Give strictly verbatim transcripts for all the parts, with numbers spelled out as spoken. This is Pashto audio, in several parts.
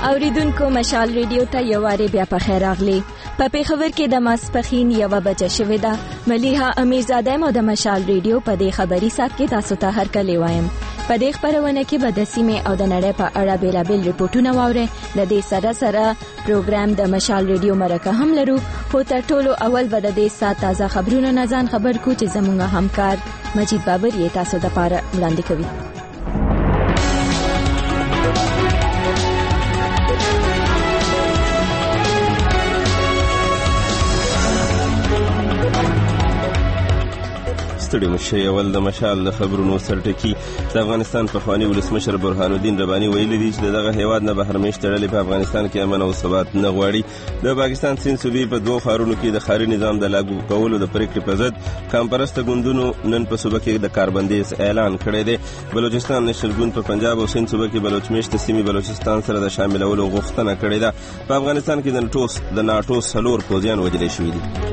اوریدونکو مشال ریډیو ته یو واری بیا په خیر راغلی. په پیښور کې د ماسپخین یو بجه شوې ده. ملیحه امیرزاده مو د مشال ریډیو په دې خبري سات کې تاسو ته هر کله وایم. په دې خبرونه کې به د سیمې او د نړۍ په اړه بیلابیل ریپورتونه واورئ. د دې سره سره پروګرام د مشال ریډیو مرکه هم لرو. خو تر ټولو اول به د دې سات تازه خبرونه نه ځان خبر کو چې زموږ همکار مجید بابر یې تاسو ته لپاره وړاندې کوي. ستړي مشه اول د مشال د خبرونو سرټکی. د افغانستان پخوانی ولسمشر برهان الدین رباني ویلي دی چې دغه هیواد نه بهر میشت تړلې په افغانستان کې امن او ثبات نه غواړي. د پاکستان سیند صوبې په دوه ښارونو کې د ښاري نظام د لاګو کولو د پریکړې په ضد کمپرسته ګوندونو نن په صوبه کې د کاربندیز اعلان کړی دی. بلوچستان نېشنل ګوند په پنجاب او سیند صوبه کې بلوچ میشت سیمې بلوچستان سره د شاملولو غوښتنه کړې ده. په افغانستان کې د ناټو د ناټو څلور پوځیان وژل شوي دي.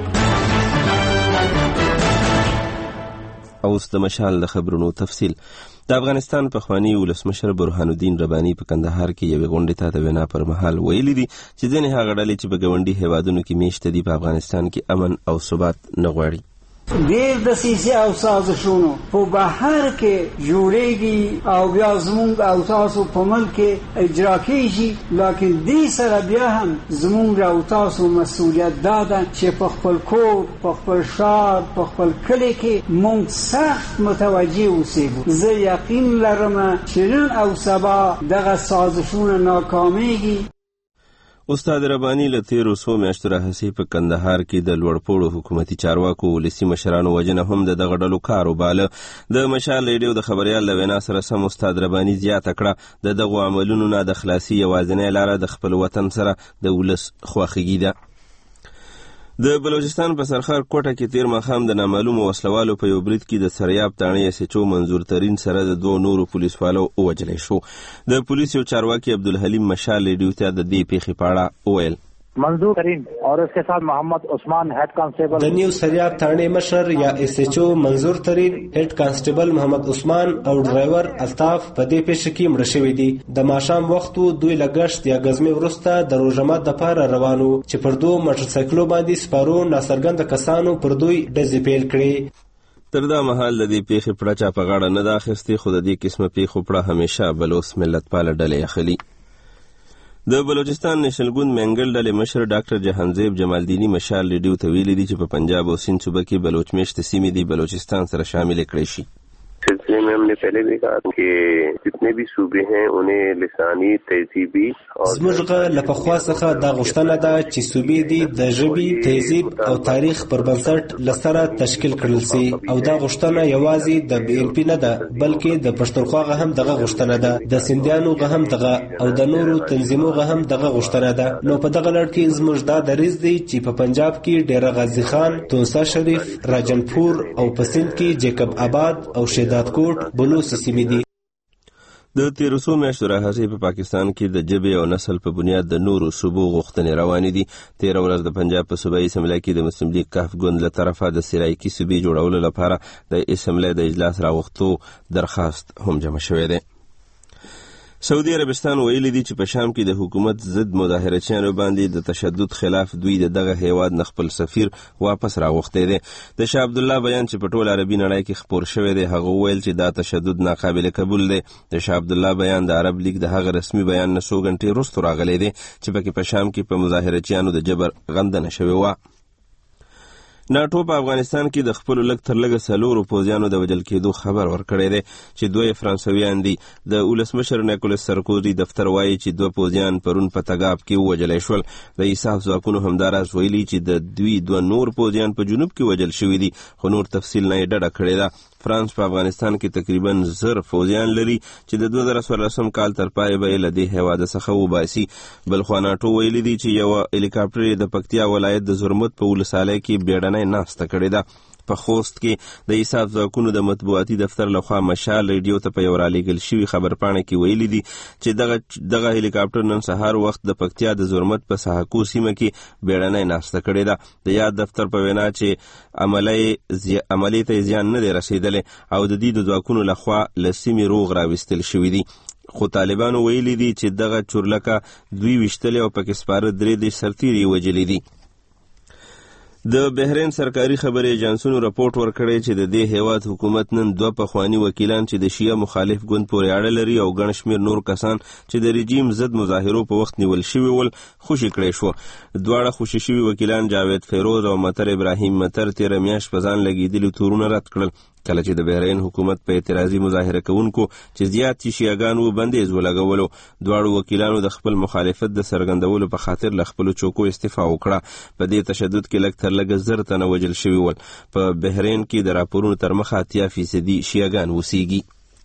اوس د مشال د خبرونو تفصیل. د افغانستان پخوانی ولسمشر برهان الدین رباني په کندهار کې یوې غونډې ته د وینا پر مهال ویلي دي چې ځینې هغه ډلې چې په ګاونډي هیوادونو کې میشته دي په افغانستان کې امن او ثبات نه غواړي. ډېر دسیسې او سازشونو په بهر کې جوړېږي او بیا زموږ او تاسو په ملک کې اجرا کېږي، لکن دې سره بیا هم زموږ او تاسو مسؤلیت دا ده چې په خپل کور، په خپل ښار، په خپل کلي کې موږ سخت متوجه اوسېږو. زه یقین لرم چې نن او سبا دغه سازشونه ناکامېږي. استاد رباني له تیرو څو میاشتو راهیسې په کندهار کې د لوړپوړو حکومتي چارواکو ولسي مشرانو وژنه هم د دغه ډلو کار وباله. د مشال ریډیو د خبریال له وینا سره سم استاد رباني زیاته کړه د دغو عملونو نه د خلاصي یوازینۍ لاره د خپل وطن سره د ولس خواخوږي ده. د بلوچستان په سرخار کوټه کې تیر ماښام د نامعلومو وسلوالو په یو برید کې د سریاب تاڼې اس ایچ او منظور ترین سره د دوه نورو پولیسوالو ووژل شو. د پولیسو چارواکي عبدالحلیم مشال ریډیو ته د دې پیښې په اړه وویل. منظور ترین اور اس کے ساتھ محمد عثمان ہیڈ کانسٹیبل د نیو سریاب تھانے مشر یا ایس ایچ او منظور ترین، هیډ کانسټیبل محمد عثمان او ډرایور الطاف په دې پیښه کې مړه شوي دي. د ماښام وخت دوی له ګشت یا ګزمې وروسته د روژه دپاره روانو چې پر دوه موټر سایکلو باندې سپارو ناڅرګنده کسانو پر دوی ډزې پیل کړې. تر دا مهال د دې پیښې پړه چا په غاړه نه ده اخیستې، خو د دې قسمه پیښو پړه همیشه بلوڅ ملتپاله ډلې اخلي. د بلوچستان نېشنل ګوند منګل ډلې مشر ډاکټر جهانزیب جمالدینی مشال ریډیو ته ویلي دي چې په پنجاب او سیند صوبه کې بلوچ میشت سیمې دي بلوچستان سره شامل کړي شي. سلسلے میں ہم نے پہلے بھی کہا کہ جتنے بھی صوبے ہیں انہیں لسانی تہذیبی اور زموږ له پخوا څخه دا غوښتنه ده چې صوبې دي د ژبې، تهذیب او تاریخ پر بنسټ له سره تشکیل کړل سي، او دا غوښتنه یوازې د بي ال پي نه ده بلکې د پښتونخوا هم دغه غوښتنه ده، د سیندیانو هم دغه او د نورو تنظیمو هم دغه غوښتنه ده. نو په دغه لړ کې زموږ دا دریځ دی چې په پنجاب کې ډیره غازی خان، تونسا شریف، راجنپور او په سیند کې جیکب آباد او شیدات کوټ بلوڅ سیمې دي. د تیرو څو میاشتو راهیسې په پاکستان کې د ژبې او نسل په بنیاد د نورو صوبو غوښتنې روانې دي. تیره ورځ د پنجاب په صوبایي اسمبلۍ کې د مسلم لیگ کاف ګوند له طرفه د سرایکي صوبې جوړولو لپاره د اسمبلۍ د اجلاس راغوښتو درخواست هم جمع شوی دی. سعودي عربستان ویلي دي چې په شام کې د حکومت ضد مظاهرچیانو باندې د تشدد خلاف دوی د دغه هیواد نه خپل سفیر واپس راغوښتی دی. د شاه عبدالله بیان چې په ټول عربي نړۍ کې خپور شوی دی هغه وویل چې دا تشدد ناقابل قبول دی. د شاه عبدالله بیان د عرب لیگ د هغه رسمي بیان نه څو غنټې وروسته راغلی دی چې پکې په شام کې په مظاهرچیانو د جبر غندنه شوې وه. ناټو په افغانستان کې د خپلو لږ تر لږه څلورو پوځیانو د وژل کېدو خبر ورکړی دی چې دوی فرانسویان دي. د ولسمشر نیکولس سرکوزي دفتر وایي چې دوه پوځیان پرون په تګاب کې ووژلی شول. د ایساف ځواکونو همداراز ویلي چې د دوی دوه نور پوځیان په جنوب کې وژل شوي دي، خو نور تفصیل نه یې ډډه کړې ده. فرانس په افغانستان کې تقریبا زر پوځیان لري چې د دوه زره څوارلسم کال تر پایه به یې له دې هیواده څخه وباسي. بلخوا ناټو ویلي دي چې یوه هلیکاپټر یې د پکتیا ولایت د زرمت په ولسوالۍ کې بیړنۍ ناسته کړې ده. په خوست کې د ایساف ځواکونو د مطبوعاتي دفتر لخوا مشال ریډیو ته په یو رالیږل شوي خبرپاڼه کې ویلي دي چې دغه دغه هلیکاپټر نن سهار وخت د پکتیا د زرمت په ساحکو سیمه کې بیړنۍ ناسته کړې ده. د یاد دفتر په وینا چې عملي ته زیان نه دی رسېدلی او د دې د ځواکونو لخوا له سیمې روغ راویستل شوي دي. خو طالبانو ویلي دي چې دغه چورلکه دوی ویشتلې او پکې سپاره درې دېرش سرتیري وژلي دي. د بحرین سرکاري خبري ایجنسونو راپورټ ورکړی چې د دې هیواد حکومت نن دوه پخواني وکیلان چې د شیعه مخالف ګوند پورې اړه لري او ګڼ شمېر نور کسان چې د رژیم ضد مظاهرو په وخت نیول شوي ول خوشي کړی شو. دواړه خوشي شوي وکیلان جاوید فیروز او مطر ابراهیم مطر تېره میاشت په ځان لګېدلي تورونه رد کړل کله چې د بحرین حکومت په اعتراضي مظاهره کوونکو چې زیات چې شیعهګان وو بندیز ولګولو. دواړو وکیلانو د خپل مخالفت د څرګندولو په خاطر له خپلو چوکو استعفا وکړه. په دې تشدد کې لږ تر لږه زر تنه وژل شوي ول. په بحرین کې د راپورونو تر مخه اتیا فیصدي شیعهګان اوسیږي.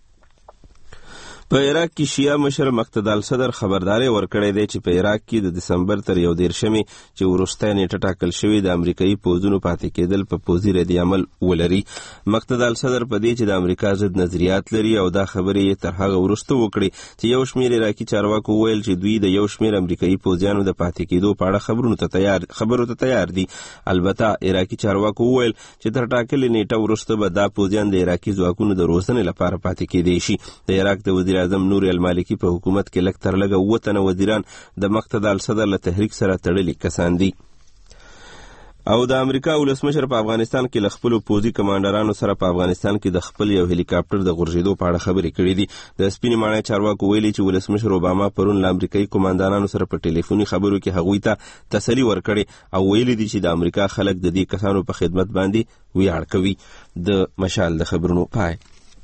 په عراق کې شیعه مشر مقتدى الصدر خبرداري ورکړی دی چې په عراق کې د دسمبر تر یو دېرشمې چې وروستی نیټه ټاکل شوې د امریکایي پوځونو پاتې کېدل په پوځي رد عمل ولري. مقتدى الصدر په دې چې د امریکا ضد نظریات لري او دا خبرې یې تر هغه وروسته وکړې چې یو شمېر عراقي چارواکو وویل چې دوی د یو شمېر امریکایي پوځیانو د پاتې کېدو په اړه خبرونو ته تیار خبرو ته تیار دي. البته عراقي چارواکو وویل چې تر ټاکلې نیټه وروسته به دا پوځیان د عراقي ځواکونو د روزنې لپاره پاتې کېدی شي. د عراق د وزیر اعظم نور المالکی په حکومت کې لږ تر لږه اووه تنه وزیران د مقتدى الصدر له تحریک سره تړلي کسان دي. او د امریکا ولسمشر په افغانستان کې له خپلو پوځي کمانډرانو سره په افغانستان کې د خپل یو هلیکاپټر د غورځېدو په اړه خبرې کړې دي. د سپینې ماڼۍ چارواکو ویلي چې ولسمشر اوباما پرون له امریکایي کمانډرانو سره په ټلیفوني خبرو کې هغوی ته تسلي ورکړې او ویلي دي چې د امریکا خلک د دې کسانو په خدمت باندې ویاړ کوي. د مشال د خبرونو پای.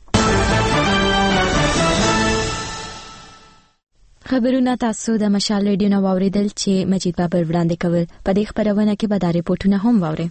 خبرونه تاسو د مشال ریډیو نو واوریدل چې مجید بابر وړاندې کول. په دې خبرونه کې به دا ریپورتونه هم واورئ.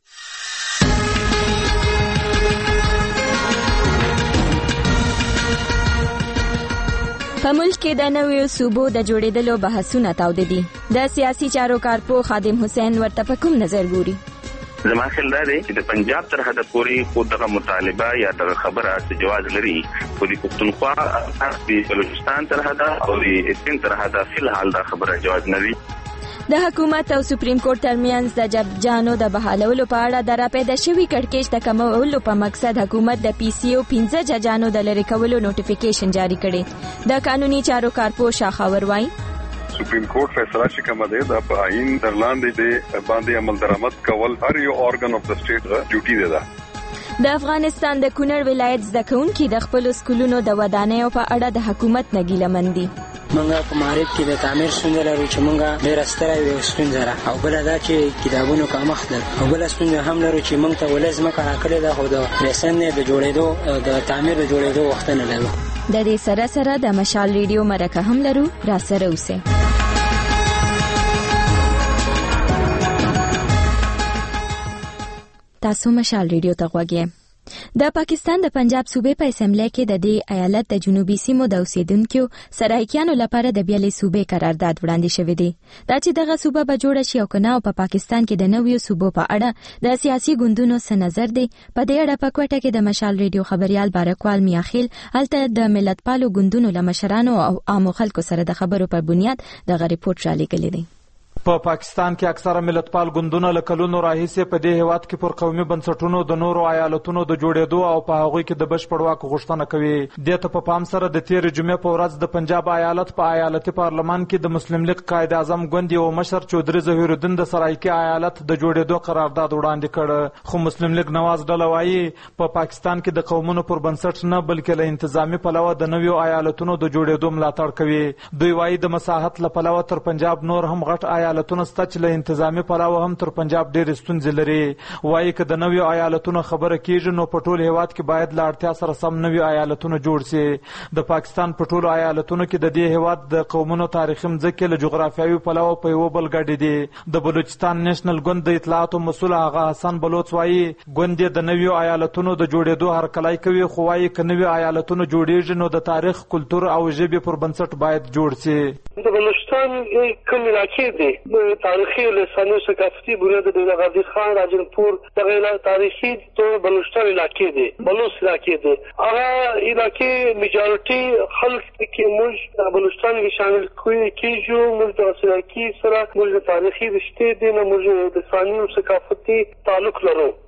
په ملک کې د نویو صوبو د جوړېدلو بحثونه تاوده دي. د سیاسي چارو کارپو خادم حسین ورته په کوم نظر ګوري؟ زما خیال دا دی چې د پنجاب تر حده پورې خو دغه مطالبه یا دغه خبره څه جواز لري، خو د پښتونخوا د بلوچستان تر حده او د سند تر حده فی الحال دا خبره جواز نه لري. د حکومت او سپریم کورټ ترمنځ د جبجانو د بحالولو په اړه د راپیدا شوي کړکېچ د کمولو په مقصد حکومت د پی سی او پنځه ججانو د لرې کولو نوټیفیکیشن جاری کړي. د قانوني چارو کارپو شاخاور وایي سپریم کورټ فیصله چې کومه ده د په آئین در لاندې د باندې عمل درآمد کول هر یو ارګن اف د سټیټ ډیوټي ده. د افغانستان د کونړ ولایت زده کوونکي د خپل سکولونو د ودانیو په اړه د حکومت نه ګیله من دي. منګه په معرض کې د تعمیر ستونزه لرو چې منګه ډېره ستره یوه ستونزه ده، او بله دا چې کتابونو کمښت ده، او بله ستونزه هم لرو چې موږ ته ولې ځمکه راکړې ده خو د ریسن د جوړېدو د تعمیر د جوړېدو وخت نه لرو. د دې سره سره د مشال ریډیو مرکه هم لرو، را سره اوسئ. تاسو مشال ریډیو ته غوږی. د پاکستان د پنجاب صوبې په اسمبلی کې د دې ایالت د جنوبي سیمو د اوسیدونکو سرایکیانو لپاره د بیلې صوبې قرارداد وړاندې شوی دی. دا چې دغه صوبه به جوړه شي او کنه او په پاکستان کې د نویو صوبو په اړه د سیاسي ګوندونو څه نظر دی، په دې اړه په کوټه کې د مشال ریډیو خبريال بارکوال میاخیل هلته د ملتپالو ګوندونو له مشرانو او عامو خلکو سره د خبرو په بنیاد دغه ریپورت را لېږلی دی. په پا پاکستان کې اکثره ملتپال ګوندونه له کلونو راهیسې په دې هیواد کې پر قومي بنسټونو د نورو ایالتونو د جوړېدو او په هغوی کې د بشپړ واک غوښتنه کوي. دې ته په پام سره د تېرې جمعې په ورځ د پنجاب ایالت په ایالتي پارلمان کې د مسلم لیگ قائد اعظم ګوند یو مشر چودري ظهیر الدین د سرایکي ایالت د جوړېدو قرارداد وړاندې کړ، خو مسلم لیگ نواز ډله وایي په پا پاکستان کې د قومونو پر بنسټ نه بلکې له انتظامی پلوه د نویو ایالتونو د جوړېدو ملاتړ کوي. دوی وایي د مساحت له پلوه تر پنجاب نور هم غټ ایالتونه شته چې له انتظامی پلوه هم تر پنجاب ډېرې ستونزې لري. وایي که د نویو ایالتونو خبره کیږي نو په ټول هیواد کې باید له اړتیا سره سم نوي ایالتونه جوړ شي. د پاکستان په ټولو ایالتونو کې د دې هیواد د قومونو تاریخي مځکې له جغرافیوي پلوه په یوه بل ګډې دي. د بلوچستان نیشنل ګوند د اطلاعاتو مسؤل هغه حسن بلوچ وایي ګوند یې د نویو ایالتونو د جوړېدو هرکلی کوي، خو وایي که نوي ایالتونه جوړېږي نو د تاریخ، کلتور او ژبې پر بنسټ باید جوړ شي. د بلوچستان کوم علاقې دي تاریخی و لسانی و ثقافتی بنیاد دیده غازی خان راجنپور دغه تاریخی تو بلوچستان علاقې دي، بلوچ علاقې دي. هغه علاقې میجارټي خلک کې موږ بلوچستان کې شامل کیږو، موږ د سرایکي سره موږ د تاریخي رشتې دي، نه موږ د لسانی و ثقافتی تعلق لرو.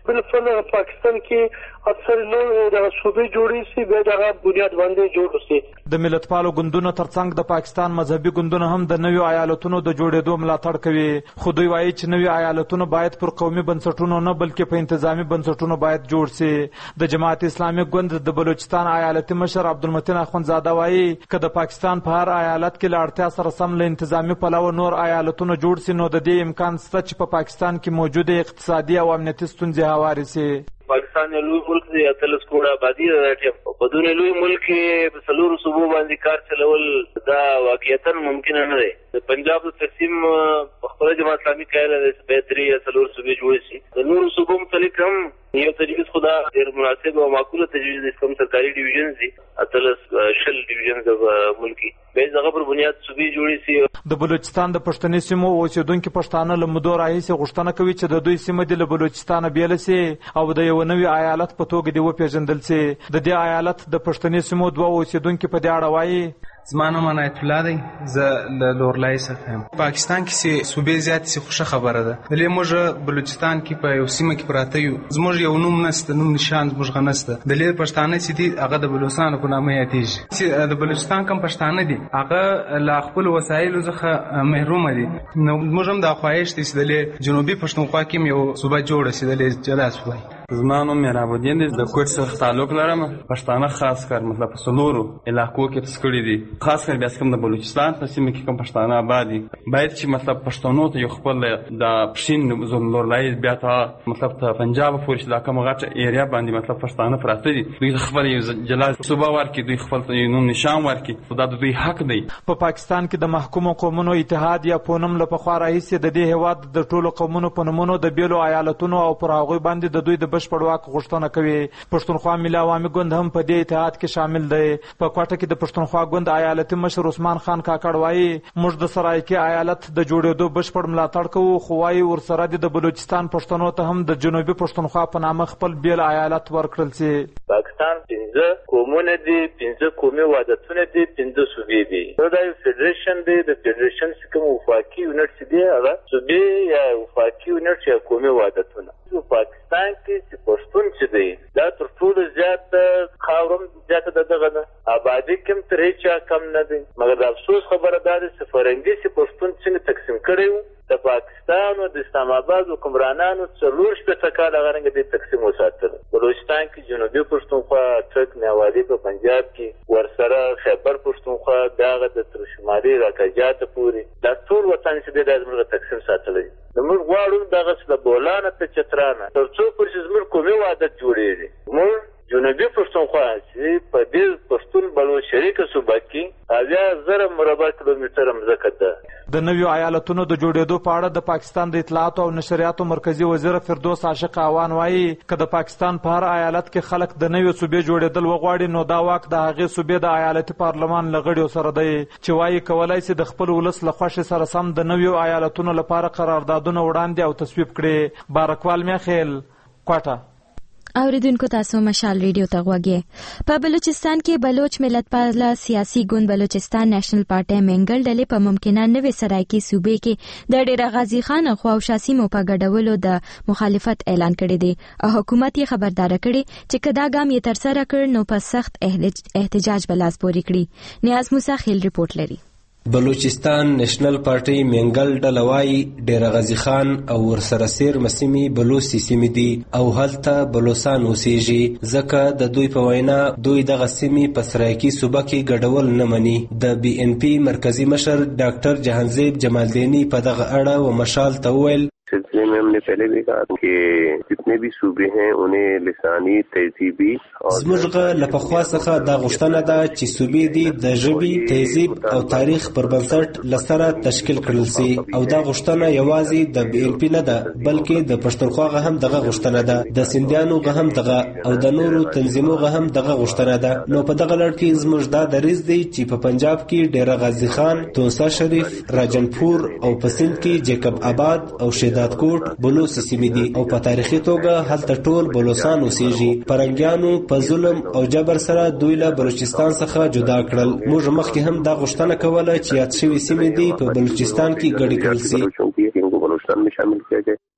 بالفعل پاکستان کې اکثر نور د صوبې جوړې سي به دغه بنیاد باندې جوړ سي. د ملتپالو ګوندونو ترڅنګ د پاکستان مذهبي ګوندونه هم د نویو ایالتونو د جوړېدو ملاتړ کوي، خو دوی وایي چې نوي ایالتونه باید پر قومي بنسټونو نه بلکې په انتظامی بنسټونو باید جوړ سي. د جماعت اسلامي ګوند د بلوچستان ایالتي مشر عبدالمتین اخوندزاده وایي که د پاکستان په هر ایالت کې له اړتیا سره سم له انتظامی پلوه نور ایالتونه جوړ سي، نو د دې امکان شته چې په پاکستان کې موجوده اقتصادي او امنیتي ستونزې هوارې سي. پاکستان یو لوی ملک دی، اتلس کروڑه آبادي ده. په دونه لوی ملک کې په څلورو صوبو باندې کار چلول دا واقعیتا ممکن نه دی. د پنجاب د تقسیم په خپل جماعت اسلامي کایله د بهتري یا څلور صوبې جوړ شي. د نورو صوبو متعلق هم یو تجویز خدا ډېر مناسب او معقوله تجویز د کوم سرکاري ډیویژن دي، اتلس شل ډیویژن د ملکی به دغه پر بنیاد صوبې جوړې شي. د بلوچستان د پښتني سیمو اوسیدونکو پښتانه له مودو راهیسې غوښتنه کوي چې د دوی سیمه د بلوچستان بیل سي او د یو نوي ایالت په توګه دی وپیژندل سي. د دې ایالت د پښتني سیمو دوه اوسیدونکو په دې اړه وایي زما نوم عنایت الله دی، زه له لورلای څخه یم. پاکستان کې سي صوبې زیات سي خوشا خبره ده. دلې موږ بلوچستان کې په یو سیمه کې پراته یو، زموږ یو نوم نشته، نوم نشان زموږ غنسته. دلې پښتانه چې دي هغه د بلوچستان په نامه یادېږي. چې د بلوچستان کوم پښتانه دي هغه له خپل وسایلو څخه محروم دي. نو موږ هم د خواهش دي چې دلې جنوبي پښتونخوا کې یو صوبه جوړه شي، دلې جلا صوبه. زما نوم میراب الدین دی، د کوټ څخه تعلق لرم. پښتانه خاص کار مطلب په څلورو علاقو کې تسکړي دي، خاص کر بیا کوم د بلوچستان په سیمه کې کوم پښتانه آباد دي. باید چې مطلب پښتنو ته یو خپل د پښین زون لورلای بیا ته مطلب ته پنجاب پورې د کوم غټ ایریا باندې مطلب پښتانه پراته دي، دوی خپل یو جلا صوبه ورکړي، دوی خپل نوم نشان ورکړي، دا د دوی حق دی. په پاکستان کې د محکومو قومونو اتحاد یا پونم له پخوا راهیسې د دې هیواد د ټولو قومونو په نومونو د بیلو ایالتونو او پر هغوی باندې د دوی د بشپړ واک غوښتنه کوي. پښتونخوا ملي عوامي ګوند هم په دې اتحاد کې شامل دی. په کوټه کې د پښتونخوا ګوند ایالتي مشر عثمان خان کاکړ وایي موږ د سرایکي ایالت د جوړېدو بشپړ ملاتړ کوو، خو وایي ورسره د بلوچستان پښتنو ته هم د جنوبي پښتونخوا په نامه خپل بیل ایالت ورکړل سي. پاکستان پنځه قومونه دي، پنځه قومي وحدتونه دي، پنځه صوبې دي. دا یو فدریشن دی، د فدریشن چې کوم وفاقي یونټ دي هغه صوبې یا وفاقي یونټ یا قومي وحدتونه. پاکستان کې چې پښتون چې دی دا تر ټولو زیات خاورم زیاته د دغه نه آبادي کوم تر هیچا کم نه دی. مګر د افسوس خبره دا ده چې فرنګي چې پښتون څنګه تقسیم کړی و، د پاکستان او د اسلام آباد حکمرانانو څلور شپېته کاله هغه رنګه دې تقسیم وساتل. بلوچستان کې جنوبي پښتونخوا، ټرک میوالي په پنجاب کې، ورسره خیبر پښتونخوا، دغه د تر شمالي راکجات پورې دا ټول وطن چې دی دا زموږ تقسیم ساتلی. موږ غواړو دغه د بولانه ته چترانه تر څو پورې چې زموږ قومي وحدت جوړېږي. موږ جنوبي پښتونخوا چې په دې پښتون بلوچ شریکه صوبه کې اویا زره مربع کیلومتره مځکه ده. د نویو ایالتونو د جوړېدو په اړه د پاکستان د اطلاعاتو او نشریاتو مرکزی وزیر فردوس عاشق اعوان وایي که د پاکستان په هر ایالت کې خلک د نویو صوبې جوړېدل وغواړي نو دا واک د هغې صوبې د ایالتي پارلمان له غړیو سره دی چې وایي کولای سي د خپل ولس له خوښې سره سم د نویو ایالتونو لپاره قراردادونه وړاندې او تصویب کړي. بارکوال میخیل، کوټه. اوریدونکو تاسو مشال ریډیو ته غوږی. په بلوچستان کې بلوچ ملتپاله سیاسي ګوند بلوچستان نېشنل پارټي منګل ډلې په ممکنه نوې سرایکي صوبې کې د ډېر غازي خان خواوشا سیمو په ګډولو د مخالفت اعلان کړی دی او حکومت یې خبردار کړی چې کدا ګام یې تر سره کړ نو په سخت احتجاج بلاس پوري کړي. نیاز موسی خیل رپورټ لري. بلوچستان نېشنل پارټي منګل ډله وایي ډېر غازي خان او ورسره سیر مسیمي بلوچي سیمې دي او هلته بلوچستان اوسېږي، ځکه د دوی په وینا دوی دغه سیمې په سرایکي صوبه کې ګډول نه مني. د بي ان پي مرکزی مشر ډاکټر جهانزیب جمالدینی په دغه اړه و مشال ته وویل سلسلے میں ہم نے پہلے بھی کہا کہ جتنے بھی صوبے ہیں انہیں لسانی تہذیبی زموږ له پخوا څخه دا غوښتنه ده چې صوبې دي د ژبې، تهذیب او تاریخ پر بنسټ لسره تشکیل کړل سي او دا غوښتنه یوازې د بي ان پي نه ده بلکې د پښتونخوا هم دغه غوښتنه ده، د سندیانو هم دغه او د نورو تنظیمو هم دغه غوښتنه ده. نو په دغه لړ کې زموږ دا دریځ دی چې په پنجاب کې ډېر غازي خان، تونسا شریف، راجنپور او په سند کې جیکب آباد او شیدا کوټ بلوچ سیمې دي او په تاریخي توګه هلته ټول بلوچستان اوسېږي. پرنګیانو په ظلم او جبر سره دوی له بلوچستان څخه جدا کړل. موږ مخکې هم دا غوښتنه کوله چې یاد شوي سیمې دي په بلوچستان کې ګډې کړل سي.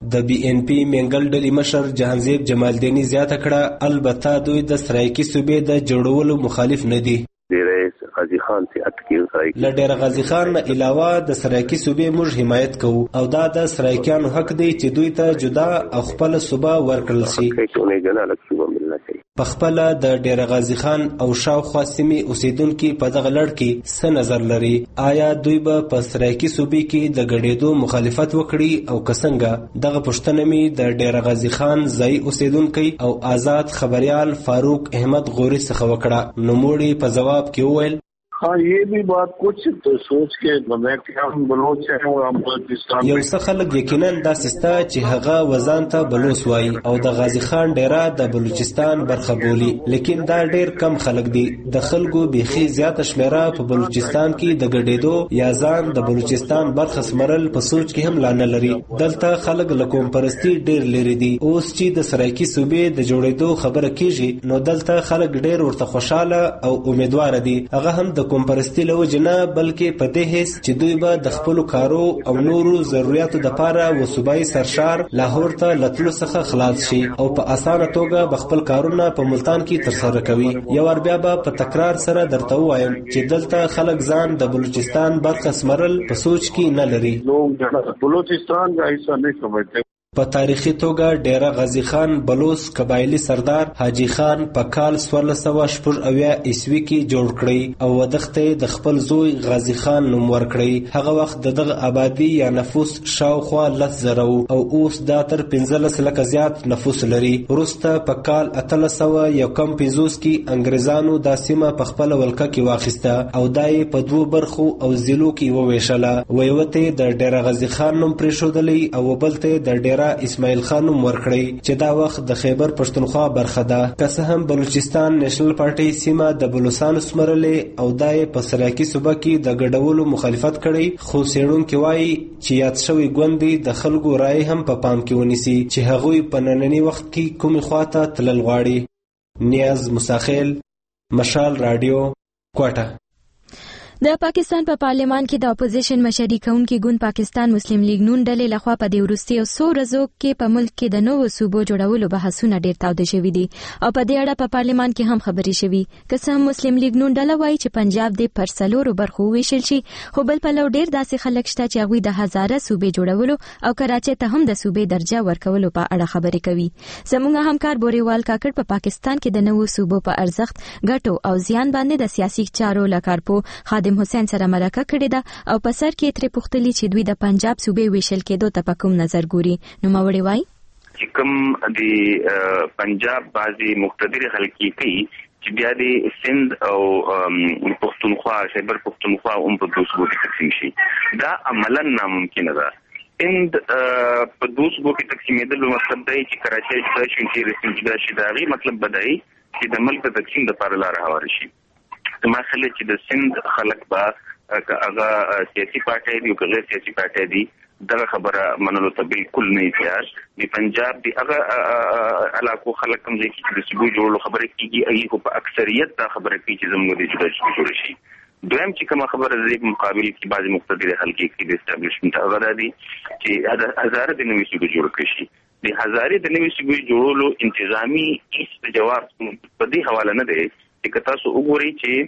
د بي ان پي منګل ډلې مشر جهانزیب جمالدیني زیاته کړه البته دوی د سرایکي صوبې د جوړولو مخالف نه دي. غازی خان سے اٹکی سرایکی له ډیر غازی خان نه علاوه د سرایکی صوبې موږ حمایت کوو او دا د سرایکیانو حق دی چې دوی ته جدا او خپل صوبه ورکړل شي. په خپل د ډیر غازی خان او شاوخوا سیمې اوسیدونکو په دغه لړ کې څه نظر لري؟ آیا دوی به په سرایکی صوبې کې د ګډېدو مخالفت وکړي او کسنګه؟ دغه پوښتنه مې د ډیر غازی خان ځای اوسیدونکو او آزاد خبريال فاروق احمد غوري څخه وکړه. نو موړي په جواب کې وویل हाँ ये भी बात कुछ तो सोच के मैं कि हम बलोच हैं और हम बलوچستان یو څه خلک یقینا دا سستا چې هغه وزن ته بلوچ وایي او د غازی خان ډیره د بلوچستان برخه بولی، لیکن دا ډیر کم خلک دي. د خلکو بيخي زیاته شمیره په بلوچستان کې د ګډېدو یا ځان د بلوچستان برخه سمرل په سوچ کې هم لانه لري. دلته خلک له کوم پرستی ډیر لري دي. اوس چې د سرایکی صوبې د جوړېدو خبره کیږي نو دلته خلک ډیر ورته خوشاله او امیدوار دي. هغه هم د کوم پرستی له وجه نه بلکې په دې هیڅ چې دوی به د خپل کارو او نورو ضرورتو لپاره و صوبایي سرشار لاهور ته لتلو څخه خلاص شي او په اسانه توګه به خپل کارونه په ملتان کې ترسره کوي. یو ور بیا به په تکرار سره درته وایم چې دلته خلک ځان د بلوچستان برخه سمرل په سوچ کې نه لري. بلوچستان کا حصہ نہیں سمجھتے. په تاریخي توګه ډیره غازی خان بلوچ قبایلی سردار حاجی خان په کال سوړلس سوه شپږ اویا عیسوي کې جوړ کړی او ودغته د خپل زوی غازی خان نوم ورکړی. هغه وخت دغه آبادی یا نفوس شاوخوا لس زره او اوس دا تر پنځلس لکه زیات نفوس لري. وروسته په کال اتلس سوه یو کم پنځوس کې انګریزانو دا سیمه په خپل ولکه کې واخیسته او دا یې په دوو برخو او ضلعو کې وویشله. ویوته د ډیره غازی خان نوم پرېښودلی او بلته د ډیره اسماعیل خان نوم ورکړی چې دا وخت د خیبر پښتونخوا برخه ده. که څه هم بلوچستان نیشنل پارټي سیمه د بلوچستان سمرلې او دای په سرایکی صوبه کې د ګډولو مخالفت کړي، خو څېړونکي وایي چې یاد شوی ګوندې د خلکو رائے هم په پام کې ونیسي چې هغوی په ننني وخت کې کومې خواته تلل غواړي. نیاز مساخیل، مشال رادیو، کوټه. د پاکستان په پا پارلمان کې د اپوزیشن مشري کوونکي ګوند پاکستان مسلم لیگ نون ډلې لخوا په دې وروستیو څو ورځو کې په ملک کې د نوو صوبو جوړولو بحثونه ډېر تاوده شوي دي او په دې اړه په پارلمان کې هم خبرې شوي. که څه هم مسلم لیگ نون ډله وایي چې پنجاب دې پر څلورو برخو وویشل شي، خو بل پلو ډېر داسې خلک شته چې هغوی د هزاره صوبې جوړولو او کراچۍ ته هم د صوبې درجه ورکولو په اړه خبرې کوي. زموږ همکار بوریوال کاکړ په پاکستان کې د نوو صوبو په ارزښت، ګټو او زیان باندې د سیاسي چارو له کارپو خادم حسین سره مرکه کړې ده او په سر کې ترې پوښتلي چې دوی د پنجاب صوبې ویشل کېدو ته په کوم نظر ګوري. نو ماوړې وایي چې کوم د پنجاب بعضي مقتدر خلکي کوي چې بیا د سند او پښتونخوا خیبر پښتونخوا هم په دوه صوبو کې تقسیم شي، دا عملاً ناممکنه ده. سند په دوه صوبو کې تقسیمېدل مطلب دی چې کراچۍ جدا شي، چې جدا شي. د هغې مطلب به دی چې د ملک د تقسیم دپاره لاره هواره شي. ما خلک چې د سند خلک به هغه سیاسي پارټۍ دي او که غیر سیاسي پارټۍ دي دغه خبره منلو ته بالکل نه تیار. د پنجاب د هغه علاقو خلک هم ځای کې چې د صوبو جوړولو خبره کېږي، هغوی خو په اکثریت دا خبره کوي چې زموږ د جدا صوبې جوړې شي. دویم چې کومه خبره د دې مقابل کې بعضې مقتدر خلکي کوي د اسټابلیشمنټ، هغه دا دي چې هزاره د نوې صوبې جوړه کړي شي. د هزارې د نوې صوبې جوړولو انتظامي هېڅ جواب په دې حواله نه دی چې که تاسو وګورئ چې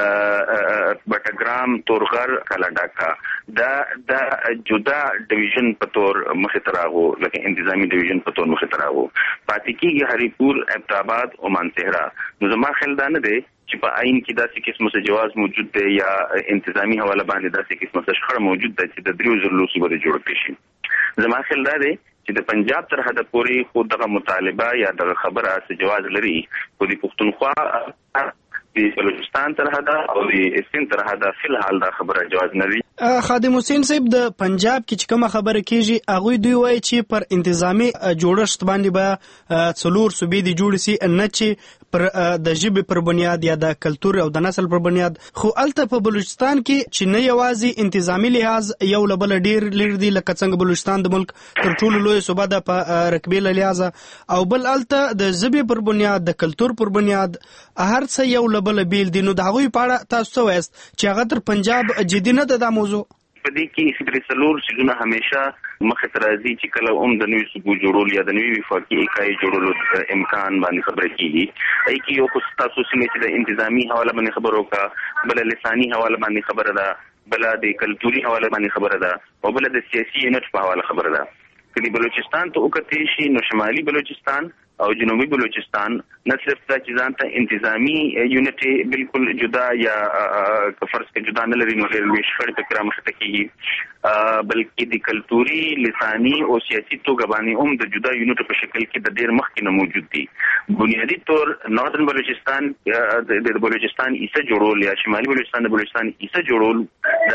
بټګرام، تورغر، کلاډاکا دا دا جدا ډیویژن په تور مخې ته راغو، لکه انتظامی ډیویژن په تور مخې ته راغو. پاتې کېږي هریپور، ابتاباد او مانسهرا. نو زما خیال دا نه دی چې په آئین کې داسې قسمه څه جواز موجود دی یا انتظامی حواله باندې داسې قسمه څه شخړه موجود ده چې د دریو ضلعو صوبه دې جوړه کړي شي. زما خیال دا دی چې د پنجاب تر حده پورې خو دغه مطالبه یا دغه خبره څه جواز لري، خو د پښتونخوا د بلوچستان تر حده او د سند تر حده فی الحال دا خبره جواز نه لري. خادم حسین صاحب د پنجاب کې چې کومه خبره کیږي هغوی دوی وایي چې پر انتظامی جوړښت باندې به څلور صوبې دي جوړې سي، نه چې پر د ژبې پر بنیاد یا د کلتور او د نسل پر بنیاد. خو الته په بلوچستان کې چې نه یوازې انتظامی لحاظ یو له بله ډېر لرې دي، لکه څنګه بلوچستان د ملک تر ټولو لویه صوبه ده په رقبې له لحاظه، او بل الته د ژبې پر بنیاد د کلتور پر بنیاد هر څه یو له بله بیل دي. نو د هغوی په اړه تاسو څه وایاست چې هغه تر پنجاب جدي نه ده دا موضوع؟ په دې کې درې څلور څیزونه همیشه مخه ترازی چې کله هم د نوې صوبو جوړول یا د نوې وفاقي اکای جوړولو امکان باندې خبره کیږي ای کی یو خو تاسو چې د انتظامی حواله باندې خبرو کا بل لسانی حواله باندې خبره ده بل د کلتوري حواله باندې خبره ده او بل د سیاسي یونټ په حواله خبره ده کله بلوچستان ته وکړي شي نو شمالي بلوچستان او جنوبي بلوچستان نه صرف د ځان ته انتظامی یونټ بالکل جدا یا فرض کې جدا نه لري نو د شخړې په کرامه خته کیږي بلکې د کلتوري لسانی او سیاسي توګه باندې هم د جدا یونټ په شکل کې د ډیر مخکې نه موجود دي بنیادی طور ناردن بلوچستان د بلوچستان ایسه جوړول یا شمالي بلوچستان د بلوچستان ایسه جوړول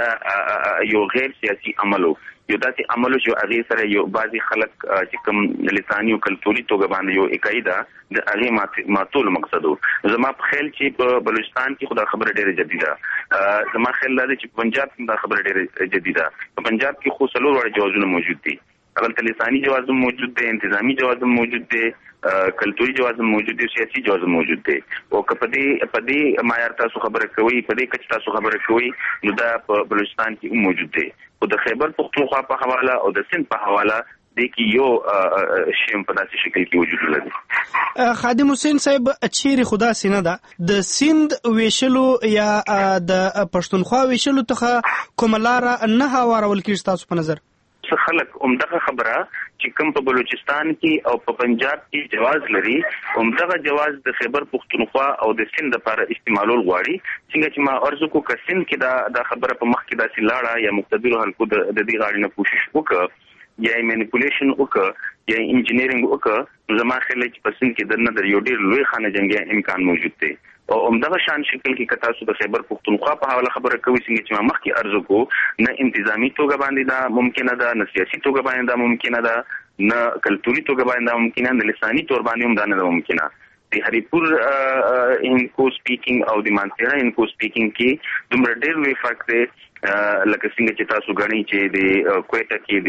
دا یو غیر سیاسي عملو یو داسې عملو چې هغه سره یو بعضي خلک چې کوم لسانی او کلتوري توګه باندې یو اکای ده د هغه ماتول مقصدو زما په خیال چې په بلوچستان کې خدا خبره ډیره جديده زما خیال دا چې په پنجاب کې دا خبره ډیره جديده په پنجاب کې خو څلور وړ جوازونه موجود دي اول لسانی جواز موجود دی انتظامی جواز موجود دی کلتوري جواز موجود دی سیاسي جواز موجود دی او کپدې پدې معیار تاسو خبره کوي پدې کچ تاسو خبره کوي نو دا په بلوچستان کې موجود دی او د خیبر پختونخوا په حواله او د سند په حواله د کی یو شیم په داسې شکل کې وجود لري خادم حسین صاحب چیرې خدا سینه ده د سند ویشلو یا د پښتونخوا ویشلو ته کوملاره نه هوارول کیږي تاسو په نظر څه خلک عمدغه خبره چې کوم په بلوچستان کې او په پنجاب کې جواز لري عمدغه جواز د خیبر پختونخوا او د سند لپاره استعمالول غواړي څنګه چې ما ارزو کو کسن کې دا د خبره په مخ کې د سلاړه یا مقتدر حلقو د دې غاړي نه کوشش وکړه یا مانیپولیشن وکړه یا انجینیرینګ وکړه زما خیال چې په سند کې د نظر یو ډیر لوی خانه جنگي امکان موجود دی او عمدغه شان شکل کې کتا سو د خیبر پختونخوا په حواله خبره کوي څنګه چې ما مخکې ارزو کو نه انتظامی توګه باندې دا ممکنه ده نه سیاسي توګه باندې دا ممکنه ده نه کلتوري توګه باندې دا ممکنه نه لسانی تور باندې هم دا نه ممکنه د هریپور انکو سپیکینګ او د مانسیرا انکو سپیکینګ کې دومره ډېر لوی فرق دی لکه څنګه چې تاسو غنی چې د کوټه کې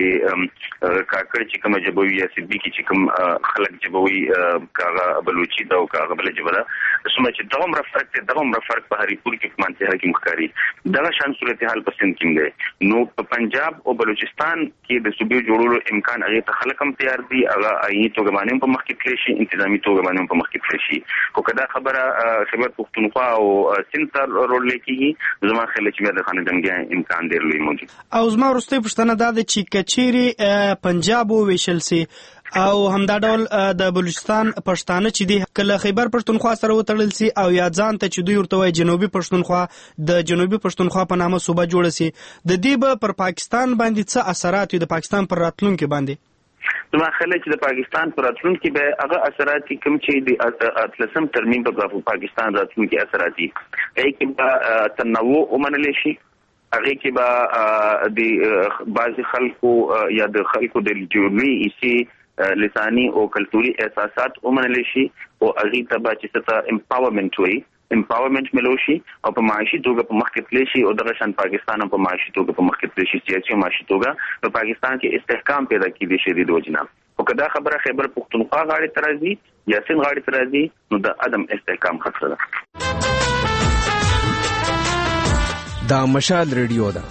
د کاکړ چې کوم جبوي یا سیبي کې چې کوم خلک جبوي کاغه بلوچي دا او کاغه بل جبره سمه چې دغه فرق دی دغه فرق په هریپور کې مانسیرا کې مخکاري دغه شان صورتحال په سند کې دی نو په پنجاب او بلوچستان کې د صوبې جوړولو امکان هغه ته خلک هم تیار دي هغه اي توګه باندې په مخ کې کړی شي انتظامی توګه باندې په مخ کې کړی شي خو کدا خبره خبر پختونخوا او سند تر رول لیکي زما خیال چې د خانه جنگي امکان ډیر لوی موجود او زما وروستۍ پوښتنه دا ده چې کچيري پنجاب وویشل سي او همدا ډول د بلوچستان پښتانه چې دی کله خیبر پښتونخوا سره وتړل سي او یا ځان ته چې دوی ورته وایي جنوبي پښتونخوا د جنوبي پښتونخوا په نامه صوبه جوړ سي د دې به پر پاکستان باندې څه اثرات وي د پاکستان پر راتلونکو باندې زما خیال چې د پاکستان پر راتلونکو به هغه اثرات کوم چې د اتلسم ترمیم په پاکستان راتلونکو اثرات دي ای کې به تنوع ومنل شي هغه کې به د بعض خلکو یا د خلکو د جوړوي اسی لسانی او کلتوري احساسات ومنل شي او هغه ته به چې څه امپاورمنت وي امپاورمنت ملوشي او په معاشي توګه په مخ کې تللی شي او دغه شان پاکستان په معاشي توګه په مخ کې تللی شي سیاسي او معاشي توګه په پاکستان کې استحکام پیدا کیږي شي د وجنه او کدا خبره خیبر پختونخوا غاړي ترازی یا سین غاړي ترازی نو د عدم استحکام خطر ده دا مشال ریډیو ده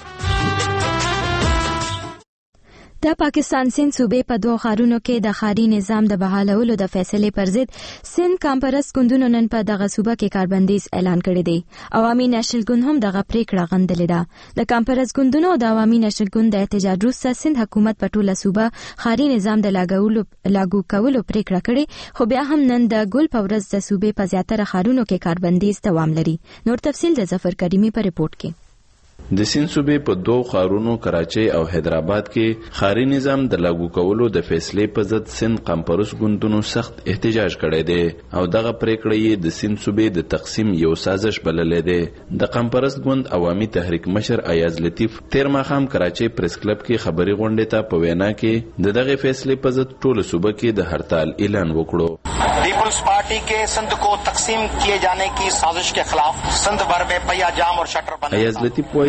د پاکستان سند صوبې په دوه ښارونو کې د ښاري نظام د بحالولو د فیصلې پر ضد سند کانفرنس ګوندونو نن په دغه صوبه کې کاربندیز اعلان کړی دی عوامي نېشنل ګوند هم دغه پریکړه غندلې ده د کانفرنس ګوندونو او د عوامي نېشنل ګوند د احتجاج وروسته سند حکومت په ټوله صوبه ښاري نظام د لاګو کولو پریکړه کړې خو بیا هم نن د ګل په ورځ د صوبې په زیاتره ښارونو کې کاربندیز دوام لري نور تفصیل د ظفر کریمي په ریپورت کې د سند صوبې په دوه ښارونو کراچۍ او حیدرآباد کې ښاري نظام د لاګو کولو د فیصلې په ضد سند کانفرنس ګوندونو سخت احتجاج کړی دی او دغه پریکړه یې د سند صوبې د تقسیم یو سازش بللې دی د کانفرنس ګوند عوامي تحریک مشر ایاز لطیف تیر ماښام کراچۍ پریس کلب کې خبري غونډې ته په وینا کې د دغه فیصلې په ضد ټوله صوبه کې د هړتال اعلان وکړو پیپلز پارٹی کے سندھ کو تقسیم کیے جانے کی سازش کے خلاف سندھ بھر میں پہیا جام اور شٹر بند ایاز لطیف وایي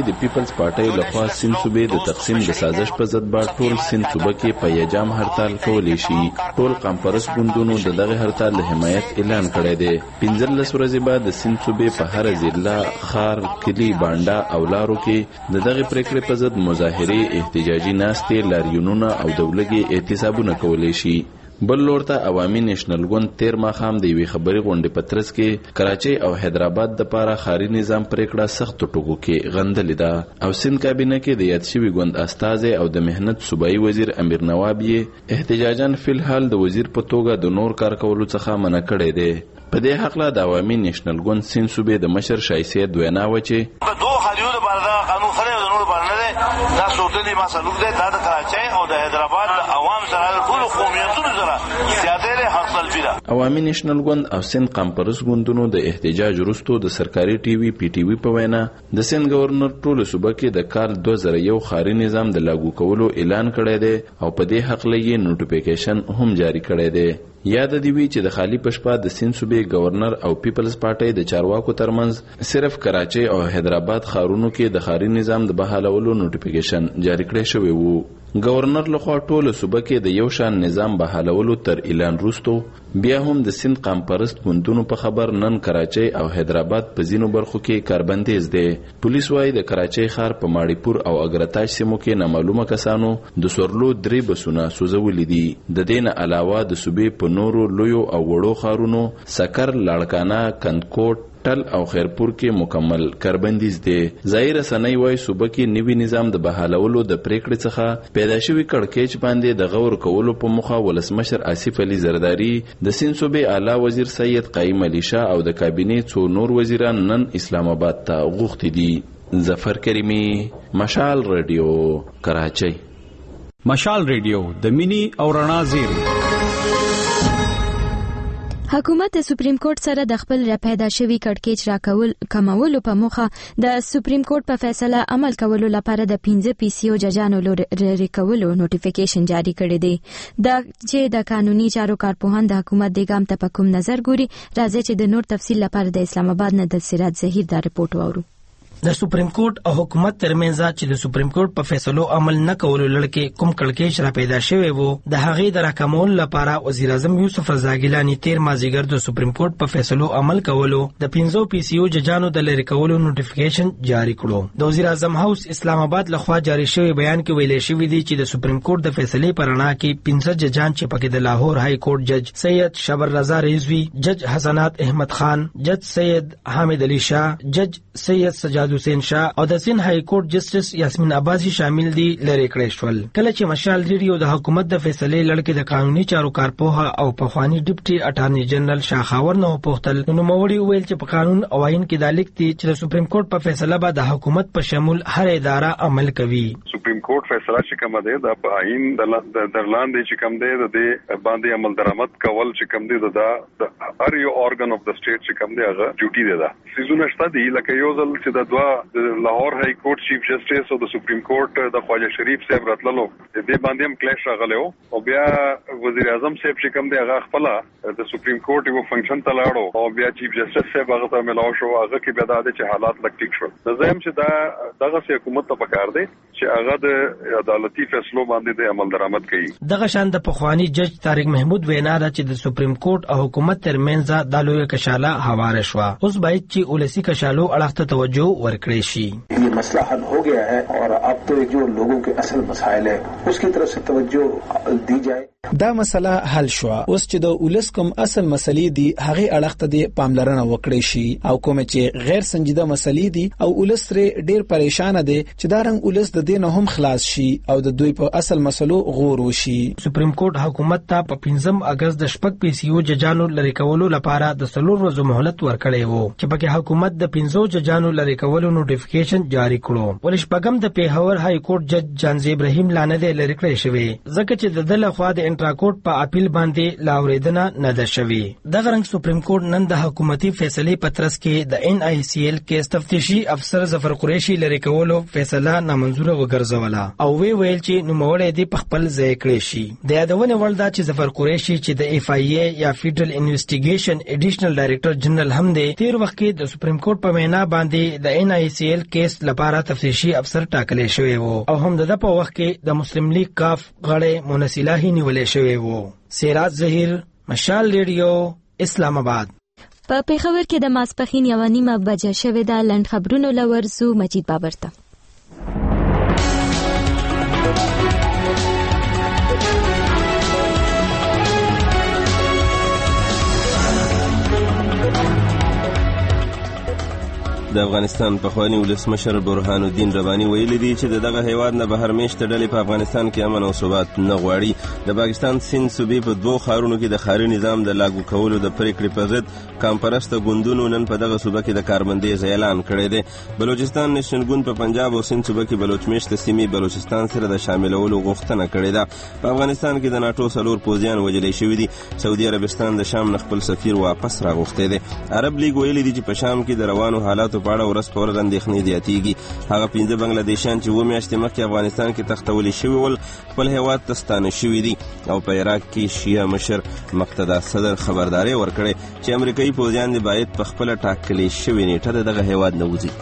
د پیپلز پارټۍ لخوا سند صوبې د تقسیم د سازش په ضد به ټول سند صوبه کې په یجام هړتال کولی شي. ټول قامپرس ګوندونو د دغه هړتال د حمایت اعلان کړی دی. پنځلس ورځې بعد د سند صوبې په هر ضلع، ښار، کلي، بانډا او لارو کې د دغه پریکړې په ضد مظاهرې، احتجاجي ناستې، لاریونونه او د ولږې احتسابونه کولی شي. بل لور ته عوامي نېشنل ګوند تیر ماښام د یوې خبري غونډې په ترڅ کې کراچۍ او حیدرآباد دپاره ښاري نظام پریکړه سختو ټکو کې غندلې ده او سند کابینه کې د یاد شوي ګوند استازی او د مهنت صوبایي وزیر امیر نواب یې احتجاجاً فلحال د وزیر په توګه د نور کار کولو څخه منع کړی دی. په دې هکله د عوامي نېشنل ګوند سند صوبې د مشر شاه سید وینا وه چې په دوه خالیو لپاره دا قانون ښه دی او د نورو لپاره نه دی. دا سوتلي مسلوک دی. دا د کراچۍ او د حیدرآباد د عوام سره د ټولو قومیتونو سره زیاتې دی همسلفي ده. عوامي نېشنل ګوند او سند قامپرس ګوندونو د احتجاج وروستو د سرکاري ټي وي پی ټي وي په وینا د سند ګورنر ټولو صوبه کې د کال دوه زره یو ښاري نظام د لاګو کولو اعلان کړی دی او په دې هکله یې نوټیفیکیشن هم جاری کړی دی. یاد دی وی چې د خالی پشپا د سند صوبې گورنر او پیپلز پارټۍ د چارواکو ترمنځ صرف کراچۍ او حیدرآباد ښارونو کې د ښاري نظام د بحالولو نوټیفیکیشن جاری کړی شوی وو. گورنر لخوا ټوله صوبه کې د یو شان نظام بحالولو تر اعلان وروسته بیا هم د سند قامپرست ګوندونو په خبر نن کراچۍ او حیدرآباد په ځینو برخو کې کاربندیز دی. پولیس وایي د کراچۍ ښار په ماړی پور او اګرتاش سیمو کې نامعلومه کسانو د سورلو درې بسونه سوځولي دي. د دې نه علاوه د صوبې په نورو لویو او وړو ښارونو سکر، لاړکانه، کندکوټ، ټل او خیرپور کې مکمل کاربندیز دی. ځایي رسنۍ وایي صوبه کې نوي نظام د بحالولو د پریکړې څخه پیدا شوي کړکېچ باندې د غور کولو په موخه ولسمشر آصف علي زرداري، د سند صوبې اعلی وزیر سید قایم علي شاه او د کابینې څو نور وزیران نن اسلام آباد ته غوښتي دي. ظفر کریمي، مشال رادیو، کراچۍ. مشال رادیو د مینی او رڼا زیری. حکومت د سپریم کورټ سره د خپل را پیدا شوی کړکېچ راکول کمولو په موخه د سپریم کورټ په فیصله عمل کولو لپاره د پنځه پی سی او ججانو لوري کولو نوټیفیکیشن جاری کړی دی. دا چې د قانوني چارو کارپوهان د حکومت د ګام ته په کوم نظر ګوري، راځي چې د نور تفصیل لپاره د اسلام آباد نه د سراج زهیر دا رپورټ واورو. د سپریم کورټ او حکومت ترمنځ چې د سپریم کورټ په فیصلو عمل نه کولو لړ کوم کړکېچ را پیدا شوی وو، د هغې د راکمولو لپاره وزیر اعظم یوسف رضا ګیلاني تیر مازیګر د سپریم کورټ په فیصلو عمل کولو د پنځو پی سی او ججانو د لری کولو نوټیفیکیشن جاری کړو. د وزیر اعظم هاوس اسلام آباد لخوا جاری شوی بیان کې ویل شوی دی چې د سپریم کورټ د فیصلې پر اړه کې پنځه ججان چې پکې د لاهور های کورټ جج سید شبر رضا رضوی، جج حسنات احمد خان، جج سید حامد علي شاه، جج سید سجاد حسین شاه او د سند های کورټ جسټس یاسمین عباسی شامل دي لری کړی شول. کله چې مشال ریډیو د حکومت د فیصلې لړ کې د قانوني چارو کارپوه او پخوانی ډیپټي اټارنی جنرال شاخاور نو پوښتل، نو نوموړي ویل چې په قانون او آئین کې د لیک دي چې د سپریم کورټ په فیصله به د حکومت په شمول هر اداره عمل کوي. سپریم کورټ فیصله چې کوم دی د په آئین د درلاندې چې کوم دی د دې باندې عمل درآمد کول چې کوم دی د هر یو ارګن اف د سټیټ چې کوم دی هغه ډیوټي دی. دا سيزونه شته دي لکه یو ځل چې د دوا لاهور های کورټ چیف جسټس او د سپریم کورټ د خواجه شریف صاحب راتللو د دې باندې هم کلیش راغلی او بیا وزیر اعظم صاحب چې کوم دی هغه خپل د سپریم کورټ یو فنکشن ته لاړو او بیا چیف جسټس صاحب هغه ته ملاو شو. هغه کې بیا د چې حالات لږ ټیک شول. زم چې دا دغه سي حکومت ته پکار دی چې هغه د عدالتي فیصلو باندې د عمل درآمد کوي. دغه شان د پخوانی جج طارق محمود وینا ده چې د سپریم کورټ او حکومت ترمنځ د لوی کشاله هواره شو. اوس باید چې ولسی کشالو اړخ ته توجه ورکړي شي. ये मसला हल हो गया है और अब तो जो लोगों के असल मसाइल है उसकी तरफ से तवज्जो दी जाए. دا مسله حل شو. اوس چې د ولس کوم اصل مسلې دي هغه اړخ ته د پاملرنه وکړي شي او کوم چې غیر سنجیده مسلې دي او ولس لري ډیر پریشان دي چې دا رنګ ولس د دې نه هم خلاص شي او د دوی په اصل مسلو غور وشي. سپریم کورټ حکومت ته په پنځم اگست د شپږ پی سی او ججانو لری کولو لپاره د څلور ورځو مهلت ورکړی وو چې پکې حکومت د پنځو ججانو لری کولو نوټیفیکیشن جاری کړو. ولش پغم د پیښور های کورټ جج جانزی ابراهیم لانه د لری کړی شوی ځکه چې د دله خوا د انټرا کورټ په اپیل باندې لاوریدنه نه ده شوی. دغه رنګ سپریم کورټ نن د حکومتي فیصلې پترس کې د ان آی سی ال کیس تفتیشي افسر ظفر قریشي لری کولو فیصله نامنظوره وګرځوله او وی ویل چې نوموړی د خپل ځای کړی شي. د یادونه ولدا چې ظفر قریشي چې د اف آی ای یا فیډرل انویسټیګیشن ایډیشنل ډایریکټر جنرال هم دی، تیر وخت کې د سپریم کورټ په وینا باندې د ان ان ای سی ال کیس لپاره تفتیشي افسر ټاکلی شوی وو او هم د په وخت کې د مسلم لیگ کاف غړی مونس الهی نیولې شوی وو. سراج ظهیر، مشال ریډیو، اسلام آباد. په پیښور کې د ماسپښین یوه نیمه بجه شوې ده. لنډ خبرونو لورزو مجید بابر ته. د افغانستان پخوانی ولسمشر برهان الدین رباني ویلي دي چې دغه هیواد نه بهر میشته ډلې په افغانستان کې امن او ثبات نه غواړي. د پاکستان سند صوبې په دوو ښارونو کې د ښاري نظام د لاګو کولو د پریکړې په ضد کامپرسته ګوندونو نن په دغه صوبه کې د کاربندیز اعلان کړی دی. بلوچستان نیشنل ګوند په پنجاب او سند صوبه کې بلوچ میشته سیمې بلوچستان سره د شاملولو غوښتنه کړې ده. په افغانستان کې د ناټو څلور پوځیان وژلي شوي دي. سعودي عربستان د شام نه خپل سفیر واپس راغوښتی دی. عرب لیګ ویلي دي چې په شام کې د روانو حالاتو په اړه ورځ په ورځ اندېښنې زیاتېږي. هغه پنځه بنګلادیشیان چې اووه میاشتې مخکې افغانستان کې تښتولي شوي ول خپل هیواد ته ستانه شوي دي. او په عراق کې شیعه مشر مقتدا صدر خبرداری ورکړې چې امریکایي پوځیان دې باید په خپله ټاکلې شوې نیټه د دغه هیواد نه وځي.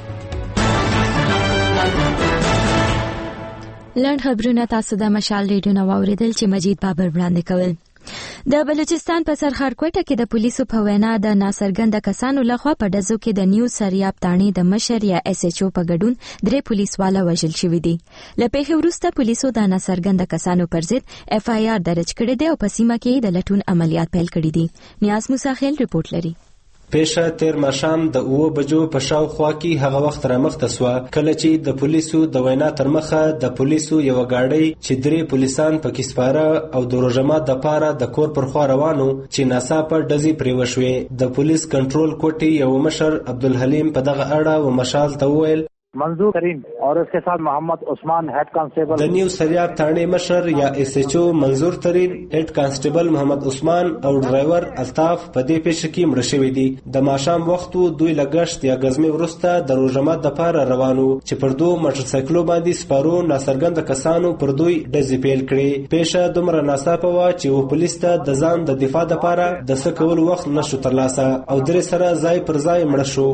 لنډ خبرونه تاسو د مشال ریډیو نه واورېدل چې مجید بابر وړاندې کول. د بلوچستان په سرخارکوټه کې د پولیسو په وینا د ناڅرګنده کسانو لخوا په ډزو کې د نیو سریاب تاڼې د مشر یا ایس ایچ او په ګډون درې پولیسواله وژل شوي دي. له پیښې وروسته پولیسو د ناڅرګنده کسانو پر ضد اف آی آر درج کړی دی او په سیمه کې د لټون عملیات پیل کړي دي. نیاز موساخیل رپورټ لري. پیښه تیر ماښام د اوه بجو په شاوخوا کې هغه وخت رامخته سوه کله چې د پولیسو د وینا تر مخه د پولیسو یوه ګاډۍ چې درې پولیسان پکې سپاره او د روژه د پاره د کور پر خوا روانو چې ناڅاپه ډزې پرې وشوې. د پولیس کنټرول کوټې یو مشر عبدالحلیم په دغه اړه و مشال ته وویل منظور ترین اور اس کے ساتھ محمد عثمان هیڈ کانسټیبل د نیو سریاب تاڼې مشر یا ایس ایچ او منظور ترین، هیډ کانسټیبل محمد عثمان او ډرایور الطاف په دې پیښه کې مړه شوي دي. د ماښام وختو دوی له ګشت یا ګزمې وروسته د روژه دپاره روانو چې پر دوو موټرسایکلو باندې سپارو ناڅرګنده کسانو پر دوی ډزې پیل کړې. پیښه دومره ناڅاپه وه چې و پولیس ته د ځان د دفاع دپاره د څه کولو وخت نشو ترلاسه او درې سره ځای پر ځای مړه شو.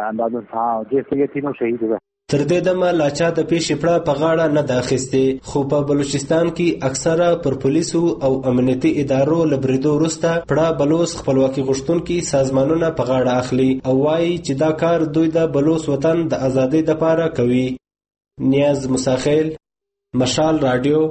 تر دې دمه لا چا د پیښې پړه په غاړه نه ده اخیستې، خو په بلوچستان کې اکثره پر پولیسو او امنیتي ادارو له بریدو وروسته پړه بلوڅ خپلواکي غوښتونکي سازمانونه په غاړه اخلي او وایي چې دا کار دوی د بلوڅ وطن د ازادۍ دپاره کوي. نیاز موساخیل، مشال رادیو،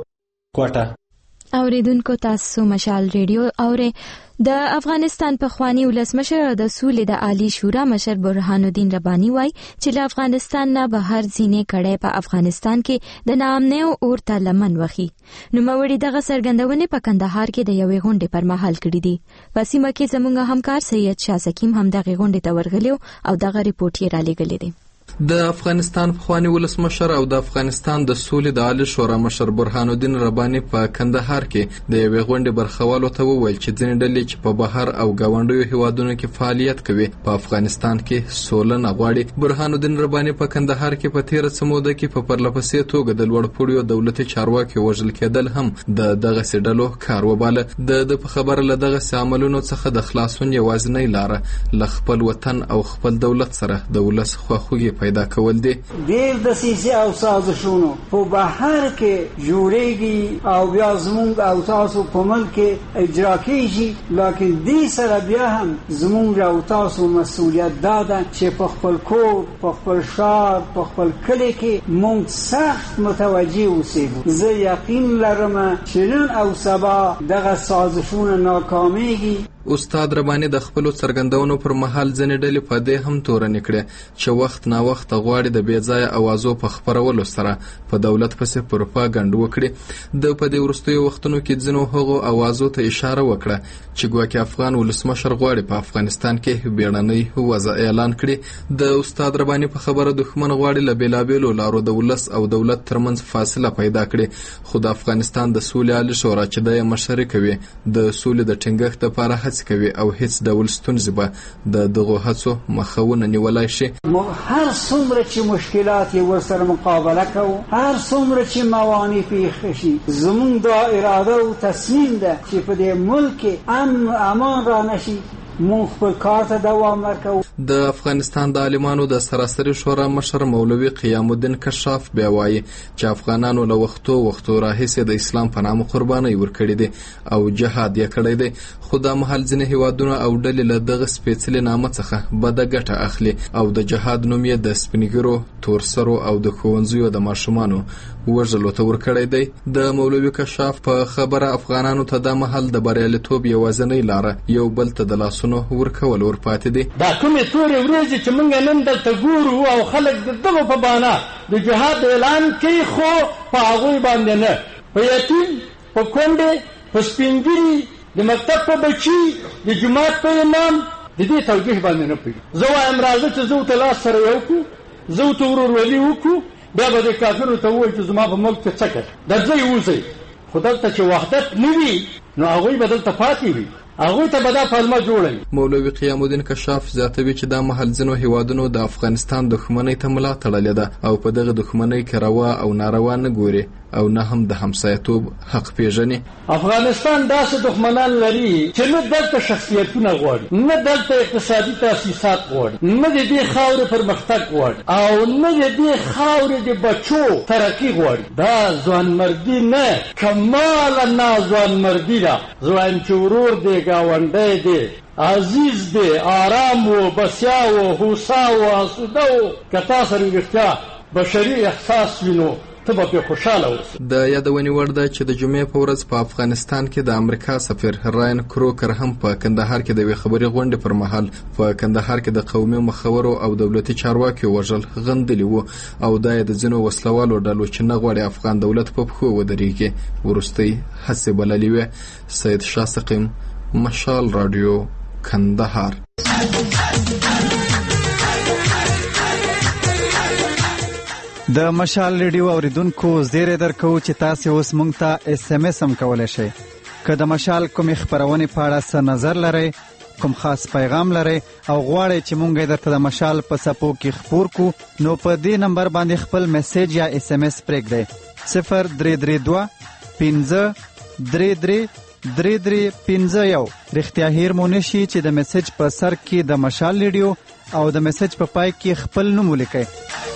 کوټه. اوریدونکو تاسو مشال ریډیو اورئ. د افغانستان پخوانی ولسمشر او د سولې د عالی شورا مشر برهان الدین رباني وایي چې له افغانستان نه بهر ځینې کړي په افغانستان کې د ناامنۍ او اور ته لمن وخی. نوموړي دغه څرګندونې په کندهار کې د یوې غونډې پر مهال کړې دي. په سیمه کې زموږ همکار سید شاه سکیم هم دغه غونډې ته ورغلی او دغه ریپورت یې رالیږلی دی. د افغانستان پخوانی ولسمشر او د افغانستان د سولې د عالی شورا مشر برهان الدین رباني په کندهار کې د یوې غونډې برخوالو ته وویل چې ځینې ډلې چې په بهر او ګاونډیو هیوادونو کې فعالیت کوي په افغانستان کې سوله نه غواړي. برهان الدین رباني په کندهار کې په تیره څه موده کې په پرلپسې توګه د لوړپوړیو دولتي چارواکو وژل کېدل هم د دغسې ډلو کار وباله. د ده په خبره له دغسې عملونو څخه د خلاصون یوازینۍ لاره له خپل وطن او خپل دولت سره د ولس خواخوږي پیدا کول دي. ډېر دسیسې او سازشونو په بهر کې جوړېږي او بیا زموږ او تاسو په ملک کې اجرا کېږي، لکن دې سره بیا هم زموږ او تاسو مسؤلیت دا ده چې په خپل کور، په خپل ښار، په خپل کلي کې موږ سخت متوجه اوسېږو. زه یقین لرم چې نن او سبا دغه سازشونه ناکامېږي. استاد رباني د خپلو څرګندونو پر مهال ځینې ډلې په دې هم تورنې کړې چې وخت نا وخت غواړي د بې ځایه اوازو په خپرولو سره په دولت پسې پروپاګنډ وکړي. د په دې وروستیو وختونو کې ځینو هغو اوازو ته اشاره وکړه چې ګواکې افغان ولسمشر غواړي په افغانستان کې بیړنۍ وضع اعلان کړي. د استاد رباني په خبره دښمن غواړي له بېلابېلو لارو د ولس او دولت ترمنځ فاصله پیدا کړي، خو د افغانستان د سولې عالی شورا چې د یې مشري کوي د سولې د ټینګښت لپاره هڅې کوي او هیڅ ډول ستونزې به د دغو هڅو مخه نیولای شي. هر څومره چې مشکلات یې ورسره مقابله کوو، هر څومره چې موانع پیښ شي، زموږ دا اراده او تصمیم ده چې په دې ملک کې امن امان را نشي، مونږ خپل کار ته دوام ورکوو. د افغانستان د عالمانو د سراسري شورا مشر مولوي قیام الدین کشاف بیا وایي چې افغانانو له وختو وختو راهیسې د اسلام په نامه قربانۍ ورکړې دي او جهاد یې کړی دی، خو دا مهال ځینې هیوادونه او ډلې له دغه سپېڅلي نامه څخه بده ګټه اخلي او د جهاد نوم یې د سپینګیرو، تورسرو او د ښوونځیو د ماشومانو وژلو ته ورکړی دی. د مولوي کشاف په خبره افغانانو ته دا مهال د بریالیتوب یوازینۍ لاره یو بل ته د لاسونو ورکول ورپاتې دي. دا کومې تورې ورځې چې موږ نن دلته ګورو او خلک د دغو په بانه د جهاد اعلان کوي، خو په هغوی باندې نه، په یتیم، په کونډې، په سپینګیري، د مکتب په بچي، د جومات په امام، د دې توجیه باندې نه پوهېږي. زه وایم راځه چې زه ورته لاس سره یو کړو، زه ورته ورورولي وکړو، بیا به د کافرو ته ووایي چې زما په ملک کې څه کوي، درځئ ووځئ. خو دلته چې وحدت نه وي نو هغوی به دلته پاتې وي، هغوی ته به دا پلمه جوړوي. مولوي قیام الدین کشاف زیاتوي چې دا مهال ځینو هیوادونو د افغانستان دښمنۍ ته ملا تړلې ده او په دغه دښمنۍ کې روا او ناروا نه ګوري او نه هم د همسایتوب حق پیژني. افغانستان داسې دښمنان لري چې نه دلته شخصیتونه غواړي، نه دلته اقتصادي تاسیسات غواړي، نه د دې خاورې پرمختګ غواړي او نه د دې خاورې د بچو ترقي غواړي. دا ځوانمردي نه، کماله ناځوانمردي ده. زه وایم چې ورور دی، ګاونډی دی، عزیز دی، آرام و، بسیا و، هوسا و، آسوده و. که تا سره رښتیا بشري احساس وینو ته به پرې خوشحاله اوسې. د یادونې وړ ده چې د جمعې په ورځ په افغانستان کې د امریکا سفیر راین کروکر هم په کندهار کې د یوې خبري غونډې پر مهال په کندهار کې د قومي مخورو او دولتي چارواکیو وژل غندلي وو او دا یې د ځینو وسلوالو ډلو چې نه غواړي افغان دولت په پښو ودرېږي وروستۍ هڅې بللې وې. سید شاه سقیم، مشال رادیو، کندهار. د مشال ریډیو اوریدونکو زیری درکو چې تاسو اوس مونږ ته اس ام اس هم کولای شئ. که د مشال کومې خبرونې په اړه څه نظر لرئ، کوم خاص پیغام لرئ او غواړئ چې مونږ یې درته د مشال په څپو کې خپور کو، نو په دې نمبر باندې خپل میسج یا اس ام اس پرېږدئ. صفر درې درې دوه پنځه درې درې درې درې پنځه یو. رښتیا هیر مو نشي چې د میسج په سر کې د مشال ریډیو او د میسج په پای کې خپل نوم ولیکئ.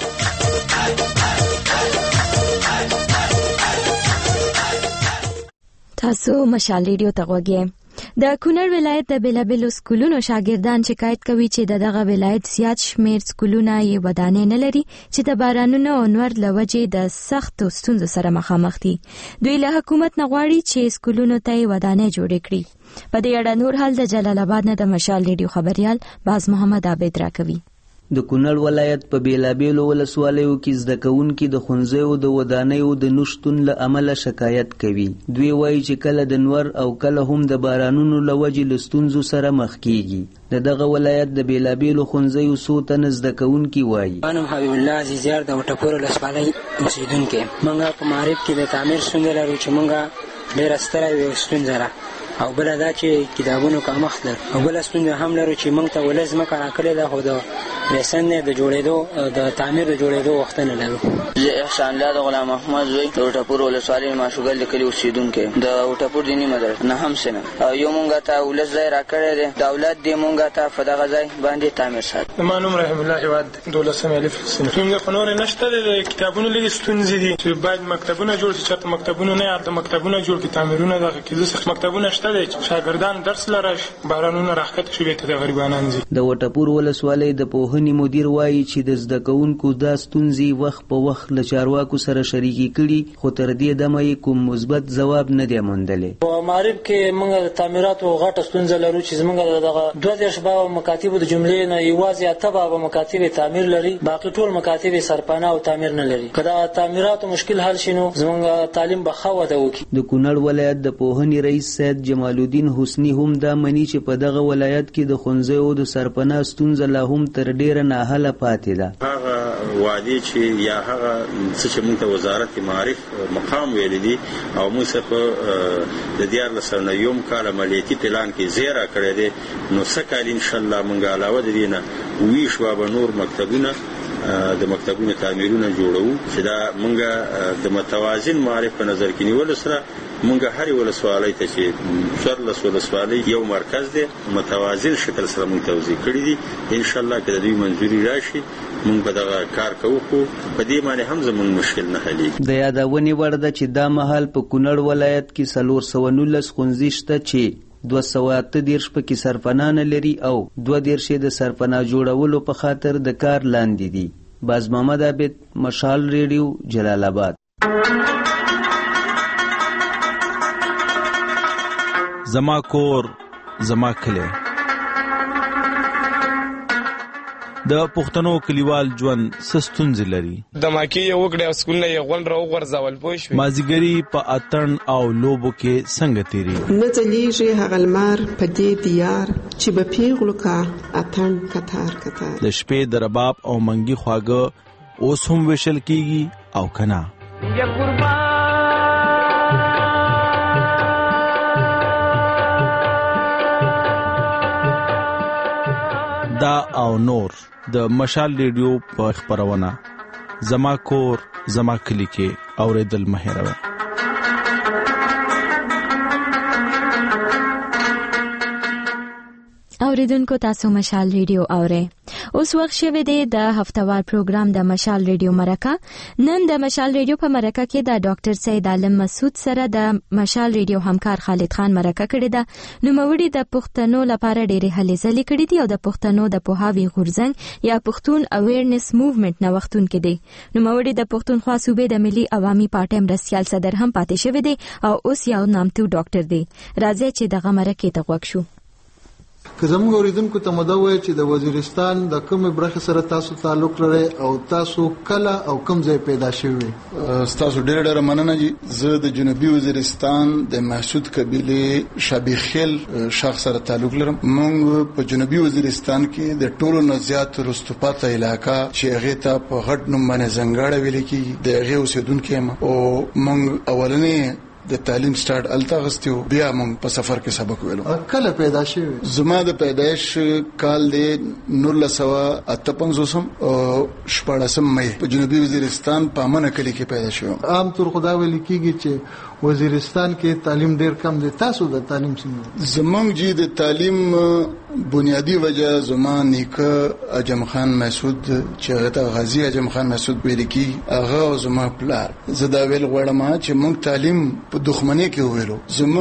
تاسو مشال ریډیو ته غوږی. د کونړ ولایت د بیلابیلو سکولونو شاګردان شکایت کوي چې د دغه ولایت زیات شمیر سکولونه یې ودانۍ نه لري چې د بارانونو او نور له وجې د سختو ستونزو سره مخامخ دي. دوی له حکومت نه غواړي چې سکولونو ته یې ودانۍ جوړې کړي. په دې اړه نور حال د جلال آباد نه د مشال ریډیو خبريال باز محمد عابد راکوي. د کونړ ولایت په بیلابیلو ولسوالیو کې زده کوونکي د ښوونځیو د ودانیو د نشتون له امله شکایت کوي. دوی وایي چې کله د نور او کله هم د بارانونو له وجې له ستونزو سره مخ کیږي. د دغه ولایت د بیلابیلو ښوونځیو څو تنه زده کوونکي وایي. انا حبیب الله عزیزیار د وټپور ولسوالۍ اوسیدونکی. موږ په معارف کې د تعمیر ستونزه لرو چې موږ ډېره ستره ستونزه ده او بل دا چې کتابونو کمښت ده او بل ستونزه هم لرو چې موږ ته ولې ځمکه راکړې ده خو د لیسن د جوړېدو د تعمیر د جوړېدو وخت نه لرو. زه احسان الله د غلام محمد زوی د وټپور ولسوالۍ ماشوګل د کلي اوسیدونکی د وټپور دیني مدرسې نه هم سنه او یو مونږ ته ولس ځای راکړی دی، دولت دې مونږ ته په دغه ځای باندې تعمیر ساتي. زما نوم رحیم الله هیواد دولسم الف سنه. ستونزه خو نورې نشته، د کتابونو لږې ستونزې دي چې باید مکتبونه جوړ شي. چېرته مکتبونه نه یاد د مکتبونه جوړ کړي، تعمیرونه دغه کې ځکه مکتبونه شته دی چې شاګردان درس لره بارانونه راښکته شي بیرته د غریبانان ځي. د وټپور ولسوالۍ د پوهنې مدیر وایي چې د زده کوونکو دا ستونزې وخت په وخت له چارواکو سره شریکې کړي، خو تر دې دمه یې کوم مثبت ځواب نه دی موندلی. په معارف کې موږ د تعمیراتو غټه ستونزه لرو چې زموږ دغه دوه دېرش بابه مکاتبو د جملې نه یوازې اته بابه مکاتب تعمیر لري، باقي ټول مکاتب سرپناه او تعمیر نه لري. که د تعمیراتو مشکل حل شي نو زموږ تعلیم به ښه وده وکړي. د کونړ ولایت د پوهنې رئیس سید جمال الدین حسني هم دا مني چې په دغه ولایت کې د ښوونځیو د سرپناه ستونزه لا هم تر ډیره ناحله پاتې ده. هغه وعدې چې یا هغه څه چې موږ ته وزارت معارف مقام ویلي دي او موږ څه په د دیارلس سوه نوي کال عملیاتي پلان کې زیرا کړی دی، نو څه کال انشاءالله موږ علاوه د دې نه ویش به نور مکتبونه د مکتبونو تعمیرونه جوړو چې دا موږ د متوازن معارف په نظر کې نیولو سره مونږ هر ولسوالۍ ته چې څوارلس ولسوالۍ یو مرکز دی متوازن شکل سره مونږ توزیع کړی دي. ان شاء الله که د دوی منځوري راشي مونږ به دغه کار کوو، خو په دې باندې هم زموږ مشکل نه حلېږي. د یادونې وړ ده چې دا مهال په کونړ ولایت کې څلور سوه نولس ښوونځي شته چې دوه سوه اته دېرش پکې سرپناه نه لري او دوه دېرش یې د سرپناه جوړولو په خاطر د کار لاندې دي. باز محمد عابد، مشال ریډیو، جلال آباد. زما کور زما کلی. د پښتنو کلیوال ژوند څه ستونزې لري؟ د ماکي یې وکړې او سکولونه یې غونډ راوغورځول پوه شوې. مازدیګري په اتڼ او لوبو کې څنګه تېرېږي؟ نه ځلیږي هغه لمر په دې دیار چې به پیغلو کا اتڼ کتار کتار. د شپې د رباب او منګي خواږه اوس هم ویشل کېږي او که نه؟ دا او نور د مشال ریډیو په خبرونه زما کور زما کلی کې اوریدل مه هېروئ. اوریدونکو تاسو مشال ریډیو اورئ. اوس وخت شوی دی د هفتوار پروګرام د مشال ریډیو مرکه. نن د مشال ریډیو په مرکه کې د ډاکټر سید عالم مسعود سره د مشال ریډیو همکار خالد خان مرکه کړې ده. نوموړي د پښتنو لپاره ډېرې هلې ځلې کړې دي او د پښتنو د پوهاوي غورځنګ یا پښتون اویرنس موومنټ نوښتونکي دي. نوموړي د پښتونخوا صوبې د ملي عوامي پارټۍ مرستیال صدر هم پاتې شوی دی او اوس یو نامتو ډاکټر دی. راځئ چې دغه مرکې ته غوږ شو. که زموږ اوریدونکو ته مده وایي چې د وزیرستان د کومې برخې سره تاسو تعلق لرئ او تاسو کله او کوم ځای پیدا شوي؟ ستاسو ډېره ډېره مننه جي. زه د جنوبي وزیرستان د محسود قبیلې شابیخیل شاخ سره تعلق لرم. موږ په جنوبي وزیرستان کې د ټولو نه زیات رستوپاته علاقه چې هغې ته په غټ نوم باندې زنګاړه ویل کېږي د هغې اوسېدونکی یم او موږ اولنې د تعلیم سٹارټ الته غستیو بیا موږ په سفر کې سبق ویلو. کله پیدا شوی؟ زما د پیدایش کال دی نولس سوه اته پنځوسم او شپاړسم مې په جنوبي وزیرستان په امنه کلي کې پیدا شوم. عام طور خدا ویل کېږي چې وزیرستان کې تعلیم ډیر کم دی. تاسو د تعلیم څنګه؟ زمونږ جی د تعلیم بنیادی وجہ زما نیکه اجم خان مسعود چې هغه ته غازی اجم خان مسعود ویل کېږي هغه زما پلار. زه دا ویل غواړم چې موږ تعلیم په دښمنۍ کې ویلو.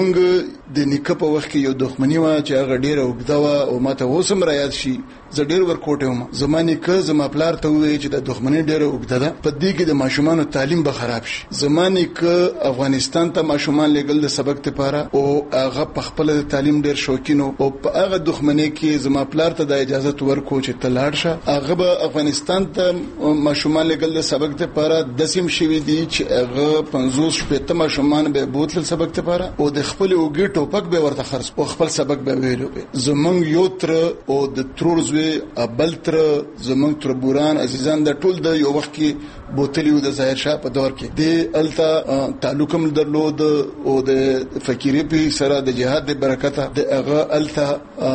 زمونږ د نیکه په وخت کې یو دښمني وه چې هغه ډېره اوږده وه او ماته اوس هم رایاد شي. زه ډېر ورکوټی وم. زما نیکه زما پلار ته ووایي چې د دښمنۍ ډېره اوږده ده په دې کې د ماشومانو تعلیم به خراب شي. زما نیکه افغانستان ته ماشومان لېږل د سبق دپاره او هغه په خپله د تعلیم ډېر شوقین و او په هغه دښمنۍ کې زما پلار ته دا اجازت ورکړو چې ته لاړ شه. هغه به افغانستان ته ماشومان لېږل د سبق دپاره داسې هم شوي دي چې هغه پنځوس شپېته ماشومان به بوتلل سبق دپاره او د خپلې اوږې ټوپک به ورته خرڅ او خپل سبق به ویلو. زمونږ یو تره او د ترور زوی بل تره زمونږ تره بوران عزیزان د ټول د یو وخت کې بوتلی و د ظاهر شاه په دور کې د الته تعلق هم درلود او د فقیري په سره د جهاد د برکته د هغه الته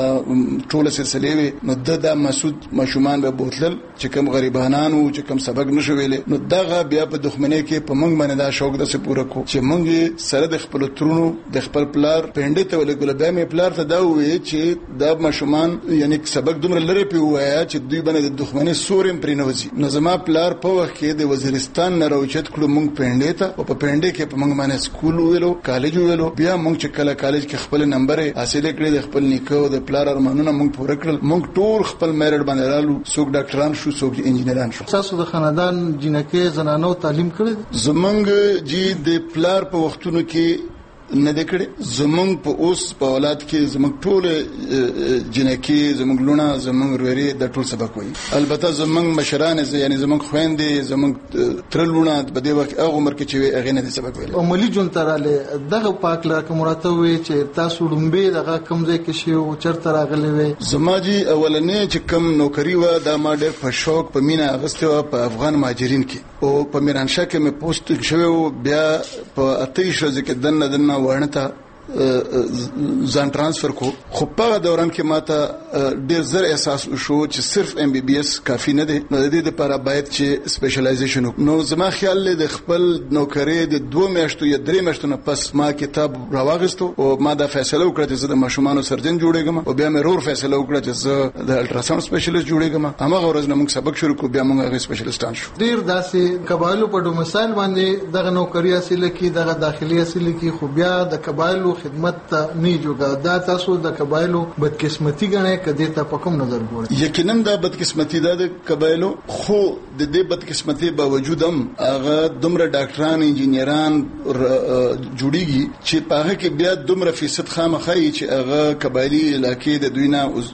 ټول سلسلې وي. نو د مسعود ماشومان به بوتلل چې کوم غریبانان او چې کوم سبق نشو ویلې نو دغه بیا په دښمنۍ کې په موږ باندې دا شوق د سپوره کو چې موږ سره د خپل ترونو د خپل پلار پنده ته ولګول. بیا مې پلار ته دا وی چې دا ماشومان یعنی سبق دومره لري په وایا چې دوی باندې د دښمنۍ سورم پرې نه وځي. نو زما پلار په وخت کې د وزیرستان نه راوچت کړو موږ پنده ته او په پنده کې په موږ باندې سکول ویلو کالج ویلو. بیا موږ چې کله کالج کې خپل نمبر حاصل کړی د خپل نیکه او د پلار ارمانونه موږ پوره کړل. موږ ټول خپل میرټ باندې رالو. څوک ډاکټران شو څوک انجینران شو. تاسو د خاندان جنکې زنانو تعلیم کړی؟ زمونږ جی د پلار په وختونو کې نه د کړي. زمونږ په اوس په اولاد کې زمونږ ټول جنکې زمونږ لونه زمونږ وروري د ټول سبق وایي. البته زمونږ مشران یعنی زمونږ خويندې زمونږ تر لونه په دې وخت هغه عمر کې چې هغه نه سبق ویل. عملی جون تراله دغه پاک لا کومراته وي چې تاسو لومبه دغه کم ځای کې شی او چرته راغلي وي. زما جی اولنې چې کم نوکری و دا ما ډېر په شوق په مینا اغسته و په افغان مهاجرین کې او په میرانشاه کې مې پوسټ شوی. بیا په اتیش ورځې کې دنه دنه ورنته ځان ترانسفر کو خو په دوران کې ماته ډیر زر احساس وشو چې صرف ام بي بي اس کافي نه دی نو د دې لپاره باید چې سپیشلایزیشن نو زما خیال له خپل نوکری د دوه میاشتو یا درې میاشتو نه پس ما کتاب راوغستو او ما دا فیصله وکړه چې زه د ماشومانو سرجن جوړېږم او بیا مې رور فیصله وکړه چې زه د الټراساوند سپیشلیست جوړېږم هغه ورځ نه موږ سبق شروع کو بیا موږ هغه سپیشلیستان شو ډیر داسې قبایلو په ډومسایل باندې دغه نوکری حاصل کی دغه داخلي حاصل کی خو بیا د قبایلو خدمت ته نه جوړه دا تاسو د قبایلو بدقسمتي غنې کدی ته په کوم نظر ګورئ یقینا دا بدقسمتي ده د قبایلو خو د دې بدقسمتي باوجود هم هغه دومره ډاکټران انجینران جوړیږي چې په هغه کې بیا دومره فیصد خامخای چې هغه قبایلی علاقې د دوی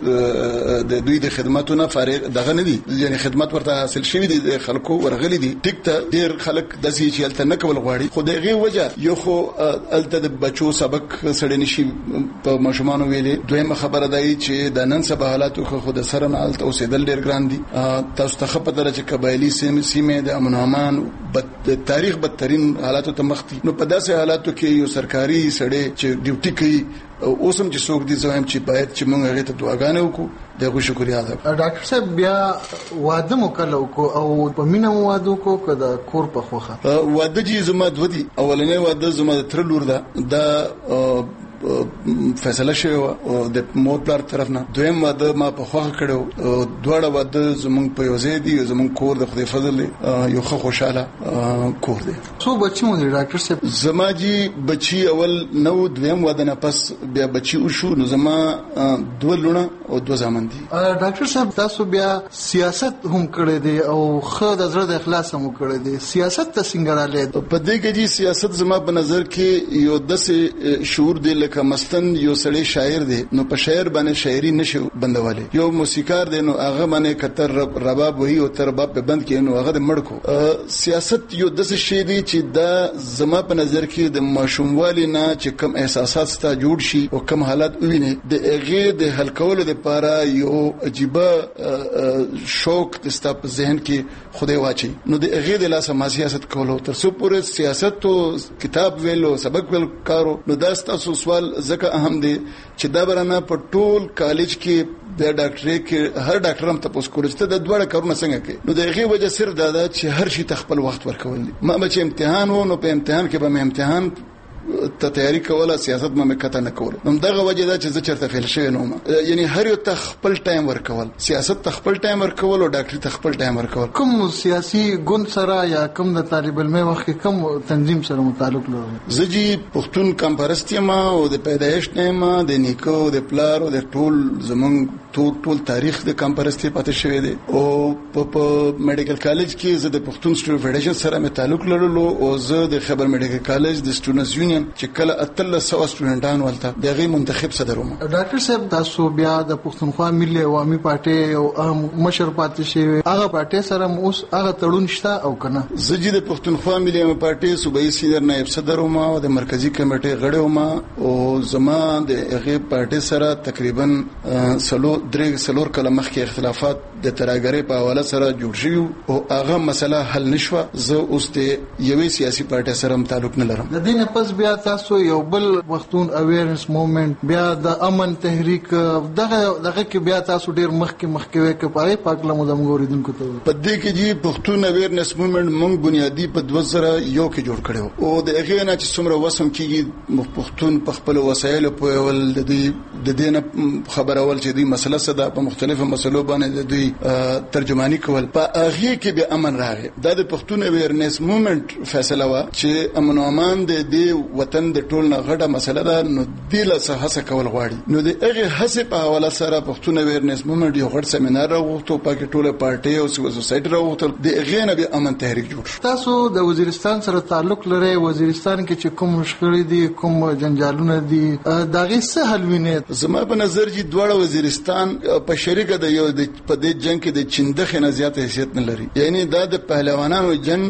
نه د دوی د خدماتونو فارغ دغه نه دي یعنی خدمات ورته حاصل شوی دي د خلکو ورغلي دي ټیک ته ډیر خلک د سې چې الته نه کول غواړي خو دغه وجه یو خو الته د بچو سبق سړی نشي په ماشومان ویلې دویمه خبره ده چې د نن سبا حالاتو خو د سره نه الته اوسېدل ډیر ګران دي تاسو ته خپه درجه قبایلی سیمه د امن امان بد تاریخ بدترین حالاتو ته مخ دي نو په داسې حالاتو کې یو سرکاري سړی چې ډیوټي کوي اوسم چې څوک دي زم چې باید چې موږ هغه ته دعاګانې وکړو دغه شکریا ده. ډاکټر صاحب بیا واده مو کله وکړو او په مینا مو واده وکړو کدا کور په خوخه واده چې زما دوی اولنې واده زما تر لور ده دا فیصله شوی او د مور پلار طرف نه دویم واده ما په خوخه کړو دواړه واده زمونږ په یوځای دي زمونږ کور د خدای فضل یو ښه خوشاله کور دی. څو بچی مو دي ډاکټر صاحب؟ زما جی بچی اول نو دویم واده نه پس بیا بچی وشو نو زما دوه لونه او دوه زامن دي. ډاکټر صاحب تاسو بیا سیاست هم کړی دی او خو د زړه د اخلاص هم کړی دی سیاست ته څنګه راغلی؟ په دې کې جی سیاست زما په نظر کې یو داسې شعور دی لکه مستن یو سړی شاعر دی نو په شاعر باندې شاعري نشو بندواله یو موسیقار دی نو هغه باندې کتر رباب وهي او تر باب په بند کې نو هغه د مړ کو سیاست یو داسې شی دی چې دا زما په نظر کې د ماشوموالي نه چې کم احساسات ستا جوړ شي او کم حالات ویني د هغه د حل کولو لپاره یو عجیبه شوق د ستا په ذهن کې خدای واچي نو د هغه د لاسه ما سیاست کولو تر څو پورې سیاست او کتاب ویلو سبق ویل کارو نو دا تاسو سوال زکه اهم دي چې دا برانه په ټول کالج کې د ډاکټرۍ کې هر ډاکټر هم تاسو کولای چې د دوړه کارونه څنګه کوي نو دغه وجه سر دا ده چې هر شي تخپل وخت ورکول دي ما به چې امتحان و نو په امتحان کې به امتحان ته تیاری کوله سیاست ما مکته نه کوله نو دغه وجه دا چې زه چرته فیل شوی نو یعنی هر یو تخپل ټایم ورکول سیاست تخپل ټایم ورکول او ډاکټري تخپل ټایم ورکول کوم سیاسي ګوند سره یا کوم د طالب علم وخت کوم تنظیم سره متعلق لري زجی پښتون کمپرستی ما او د پیدایش نه د نیکو د پلار او د ټول زمونږ ټول ټول تاریخ د کمپرستی پاتې شوی دی او په میډیکل کالج کې زه د پښتون سټوډنټ فدریشن سره مې تعلق لرلو او زه د خبر میډیکل کالج د سټوډنټس یونین چې کله اتل سو سټوډنټان ولته دغه منتخب صدروم. ډاکټر صاحب تاسو بیا د پښتونخوا ملي عوامي پارټي او مشر پاتې شوی هغه پارټي سره اوس هغه تړون شته او کنه؟ زه د پښتونخوا ملي عوامي پارټي صوبایي سینیئر نائب صدر وم او د مرکزی کمیټې غړی وم او زما د هغه پارټي سره تقریبا سلو درې سلور کله مخکې اختلافات د تراګری په حواله سره جوړ شوی او هغه مسله حل نشوه زه اوس ته یوې سیاسي پارټي سره تعلق نه لرم. د دې پس بیا تاسو یو بل وختون اویرنس موومېنټ بیا د امن تحریک دغه دغه کې بیا تاسو ډیر مخکې مخکې وکړ پاره پاکله مو د موریدونکو ته په دې کې جی پښتون اویرنس موومېنټ موږ بنیادی په دوه زره یو کې جوړ کړو او د هغه نه چې څومره وسم کېږي پښتون په خپل وسایل په ول د دې د دې نه خبرول چې دوی مسله صدا په مختلفو مسلو باندې د دوی ترجمانی کول په هغه کې به امن راغی د پښتون اویرنس موومېنټ فیصله وا چې امن او امان د دې وطن د ټول نه غټه مسله ده نو د له هڅه کول غواړي نو د هغه هڅه په حواله سره پښتون اویرنس موومېنټ یو غټ سیمینار راغوښتو په کې ټوله پارټي او سیول سوسایټي راغوښتل د هغه نه به امن تحریک جوړ شو. تاسو د وزیرستان سره تعلق لرئ وزیرستان کې چې کوم مشکل دي کوم جنجالونه دي داغه څه حل ویني؟ زما په نظر چې دواړه وزیرستان په شریکه د یو د په دې جنگ کې د چندخ نه زیات حیثیت نه لري یعنی دا د پهلوانانو جنگ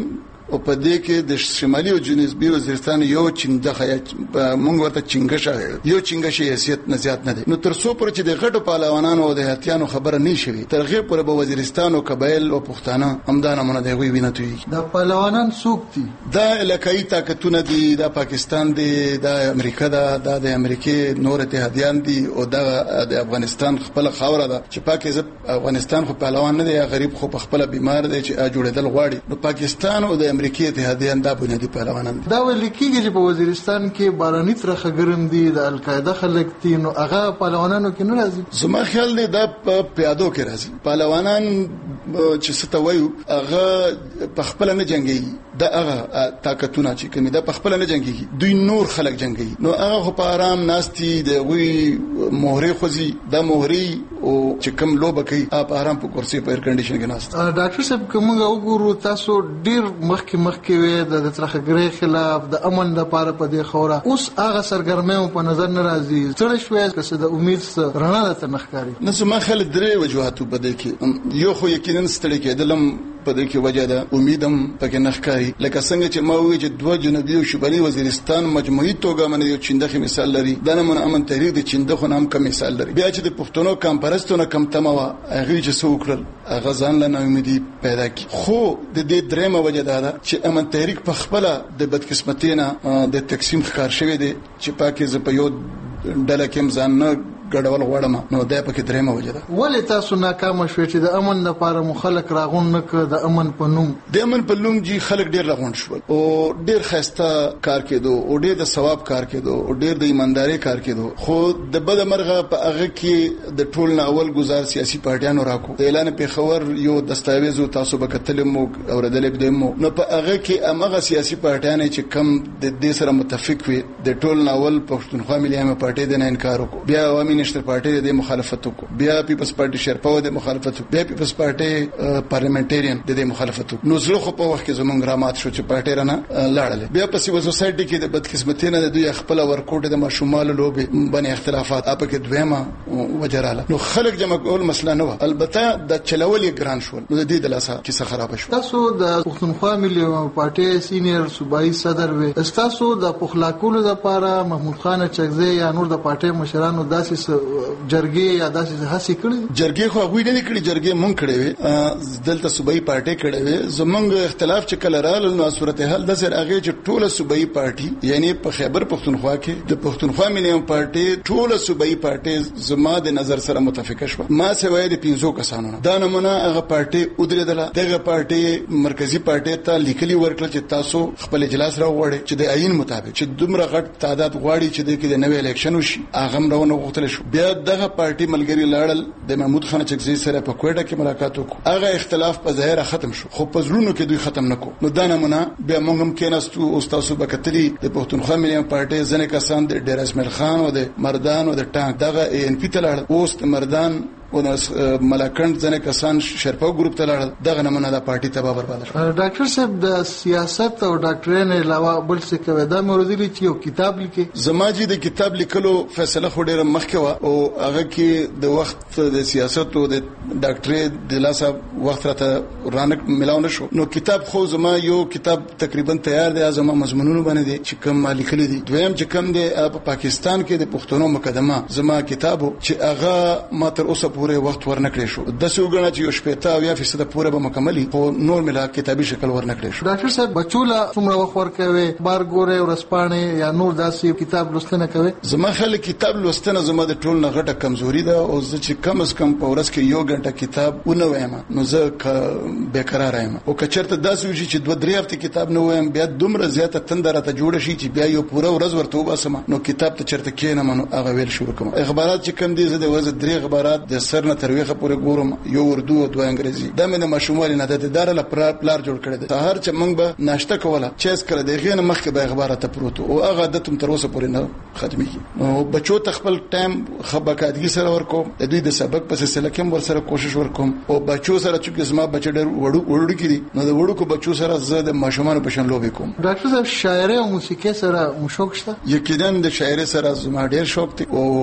او په دې کې د شمالي او جنوبي وزیرستان یو چنده مونږ ورته چنګشه یو چنګشه حیثیت نه زیات نه دي. نو تر څو پر چې د غټو پهلوانانو او د هاتیانو خبره نه شي ترغه پر به وزیرستان او قبایل او پښتانه همدانه مونږ دی وی وینته وي. دا پهلوانان څوک دي؟ دا علاقائی طاقتونه دي، دا پاکستان دی، دا امریکا ده، دا د امریکای نور اتحادیان دي او دا د افغانستان خپل خاوره ده چې پاکستان افغانستان خو پهلوان نه دی، غریب خو خپل بیمار دی چې جوړېدل غواړي. نو پاکستان او د امریکای اتحادیان دا بنیادی پهلوانان دي. دا ویل کېږي چې په وزیرستان کې باراني ترخه ګرم دي، د القاعده خلک دي، نو هغه پهلوانانو کې نه راځي. زما خیال دی دا په پیادو کې راځي. پهلوانان چې څه ته وایو هغه په خپل نه جنگي، دا هغه طاقتونه چې کومه دا په خپل نه جنگي، دوی نور خلک جنگي. نو هغه په آرام ناستي د وی مهره خوځي، دا مهري او چې کوم لوبه کوي په آرام په کرسي په ایر کنډیشن کې ناست. ډاکټر صاحب کومه وګورو تاسو ډیر مخکې مخکې وې د ترخګرۍ خلاف د امن لپاره په دې خوره، اوس هغه سرګرمۍ په نظر نه راځي. څه شوي که څه د امید رڼا ده تنخکاری؟ نو زما خل درې وجوهات په دې کې، یو خو یقینا ستړي کېدلم په دې کې وجه ده، امیدم پکې نخکاری. لکه څنګه چې ما وی چې دوه جنوبي او شمالي وزیرستان مجموعي توګه باندې یو چندخي مثال لري، دا نه من امن تحریک د چندخو نام کم مثال لري. بیا چې د پښتنو کمپرستونه کم تموا هغه چې څو کړل هغه ځان له امیدي پیدا کی. خو د دې درېمه وجه ده چې امن تحریک په خپل د بدقسمتۍ نه د تقسیم ښکار شوی دی چې پاکه ز په یو ډله کې ځان نه ګډول غواړم. نو دا پکې درېمه وجه ده. ولې تاسو ناکام شوئ چې د امن لپاره مخالک راغون نه ک د امن په نوم؟ د امن په نوم جی خلک ډیر راغون شول او ډیر خسته کار کېدو او ډیر د ثواب کار کېدو او ډیر د ایمانداري کار کېدو. خو د بد مرغه په هغه کې د ټول نه اول گزار سیاسي پارټیانو راکو د اعلان پیښور یو دستاویز تاسو به کتل مو اوردل بدمو. نو په هغه کې امغه سیاسي پارټیان چې کم د دې سره متفق وي د ټول نه اول پښتونخوا ملي عامه پارټي د نه انکار وکړو، بیا عوامي نشتر پارټي د مخالفت وکړو، بیا پیپلز پارټي شرپاو د مخالفت وکړو، بیا پیپلز پارټي پارلیمنټریان د مخالفت وکړو. نو زلو خو په وخت کې زمونږ رامات شو چې پارټي رانه لاړل. بیا په سیول سوسایټي کې د بدقسمتۍ نه د دوی خپل ورکوټ د ماشومانو لوبي باندې اختلافات اپ کې دویمه وجراله. نو خلک جمع کول مسله نه و، البته د چلول ګران شول. نو د دې د لاسه کیسه خراب شو. تاسو د پښتونخوا ملي پارټي سینیئر صوبایي صدر وې، تاسو د پخلاکولو لپاره محمود خان چغزي یا نور د پارټي مشرانو داسې جرګې یا داسې هڅې کړې؟ جرګې خو هغوی نه کړې، جرګې مونږ کړې وې، دلته صوبایي پارټي کړې وې. زمونږ اختلاف چې کله راغله نو صورتحال د سر هغه چې ټوله صوبایي پارټي یعنی په خیبر پښتونخوا کې د پښتونخوا ملي پارټي ټوله صوبایي پارټي زما د نظر سره متفقه شو. ما سوای د پنځو کسانو دا نمونه هغه پارټي ودرېدله. دغه پارټي مرکزی پارټي ته لیکلي ورکړل چې تاسو خپل اجلاس راوړئ چې د عین مطابق چې دومره غټ تعداد غواړي چې د کې د نوې الیکشن وشي. هغه مروونه غوښتل شو. بیا دغه پارټي ملګری لاړل د محمود خان چغزي سره په کوټه کې ملاقات وکړو. هغه اختلاف په ظاهر ختم شو خو په زړونو کې دوی ختم نکو. نو دا نمونه بیا موږ هم کېناستو او تاسو به کتلی د پښتونخوا ملي پارټي ځنه کسان د ډیر اسماعیل خان او د مردان او د ټانک دغه ان پی تلل اوس مردان او ملاکند ځنه کسان شرپاو ګروپ ته لاړل. دغه نمونه د پارټي تباہ برباد شو. ډاکټر صاحب د سیاست او ډاکټرین علاوه بل څه کوي؟ دا مرودلی چې یو کتاب لیکي. زماجی د کتاب لیکلو فیصله خو ډیره مخکې و او هغه کې د وخت د سیاست او د ډاکټري د لاسه وخت راته رانک ملاو نشو. نو کتاب خو زما یو کتاب تقریبا تیار دی، زما مضمونونه باندې چې کوم لیکل دي. دویم چې کوم دی په پاکستان کې د پښتنو مقدمه زما کتابو چې هغه ما تر اوسه پورې وخت ورنکړې شو. د سوګنه چې یو شپږ تا یا فیصد پورې به مکملي خو نور ملا کتابي شکل ورنکړې شو. ډاکټر صاحب بچولا څومره وخت ورکوي؟ بار ګوره او رسپانه یا نور داسې کتاب لوستنه کوي؟ زما خل کتاب لوستنه زما د ټول نه غټه کمزوري ده او زه چې کم از کم په ورځ کې یو غنټه کتاب ونه وایم نو زه بیقرار یم. او کچرته داسې وشي چې دوه درې هفته کتاب نه وایم بیا دومره زیاته تندره ته جوړ شي چې بیا یو پوره ورځ ورته وباسم نو کتاب ته چرته کېنم نو هغه ویل شروع کوم. اخبارات چې کم دي زه د ورځ درې اخبارات د سر نه ترویخه پورې ګورم، یو اردو او دوه انګریزي. دا مې د ماشوموالي نه د دار له پلار جوړ کړی دی. سهار چې موږ به ناشته کوله چیس کړه دغه نه مخکې به اخبارات پروت او هغه عادت تر اوسه پورې نه ختميږي. نو بچو ته خپل ټایم خبرګادګي سره ورکوم، د دوی د سبق په سلسله کې ور سره کوشش وکوم او بچو سره چې زما بچی ډېر وړو وړو کړي نو د وړو کو بچو سره زه د ماشومان په شان لوبې کوم. ډاکټر صاحب شاعري او موسیقي سره مشوق شته؟ یقینا د شاعري سره زما ډېر شوق دی او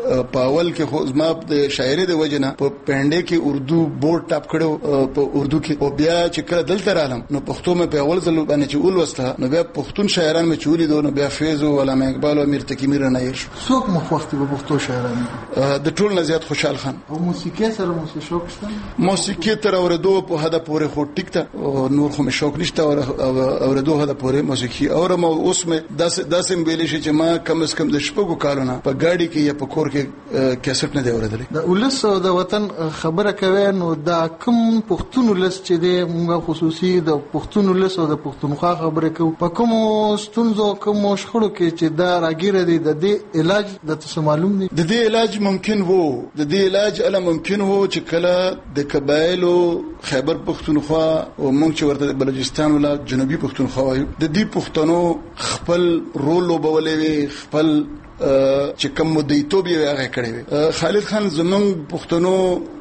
په اول کې خو زما د شاعري د وجنه په پنده کې اردو بورډ ټاپ کړو په اردو کې، او بیا چې کله دلته رالم نو پښتو مې په اول ځل باندې چې ولوسته نو بیا پښتون شاعران مې چولې دو نو بیا فیض او علامه اقبال او امیر تقی میر نه ير څوک مخوختي په پښتو شاعران د ټول نه زیات خوشحال خان. او موسیقي سره موسیقي شوق شته؟ موسیقي تر اوردو په هدا پورې خو ټیک ته او نور خو مې شوق نشته او اوردو هدا پورې موسیقي اورم او اوس مې داس داسې ویلې شي چې ما کم از کم د شپږو کالونو په ګاډي کې یا په کور کې کیسټ نه دی اوریدلی. د ولس او د وطن خبره کوي نو دا کوم پښتون ولس چې دی موږ خصوصي د پښتون ولس او د پښتونخوا خبره کوو په کوم ستونزو کوم شخړو کې چې دا راګیره دي د دې علاج د تاسو معلوم دي؟ د دې علاج ممکن وو د دې علاج اله ممکن وو چې کله د قبایلو خیبر پښتونخوا او موږ چې ورته بلوچستان ولا جنوبي پښتونخوا وایو د دې پښتنو خپل رول لوبولې خپل چې کوم مدیتوب یې هغه کړی وي. خالد خان زمونږ پښتنو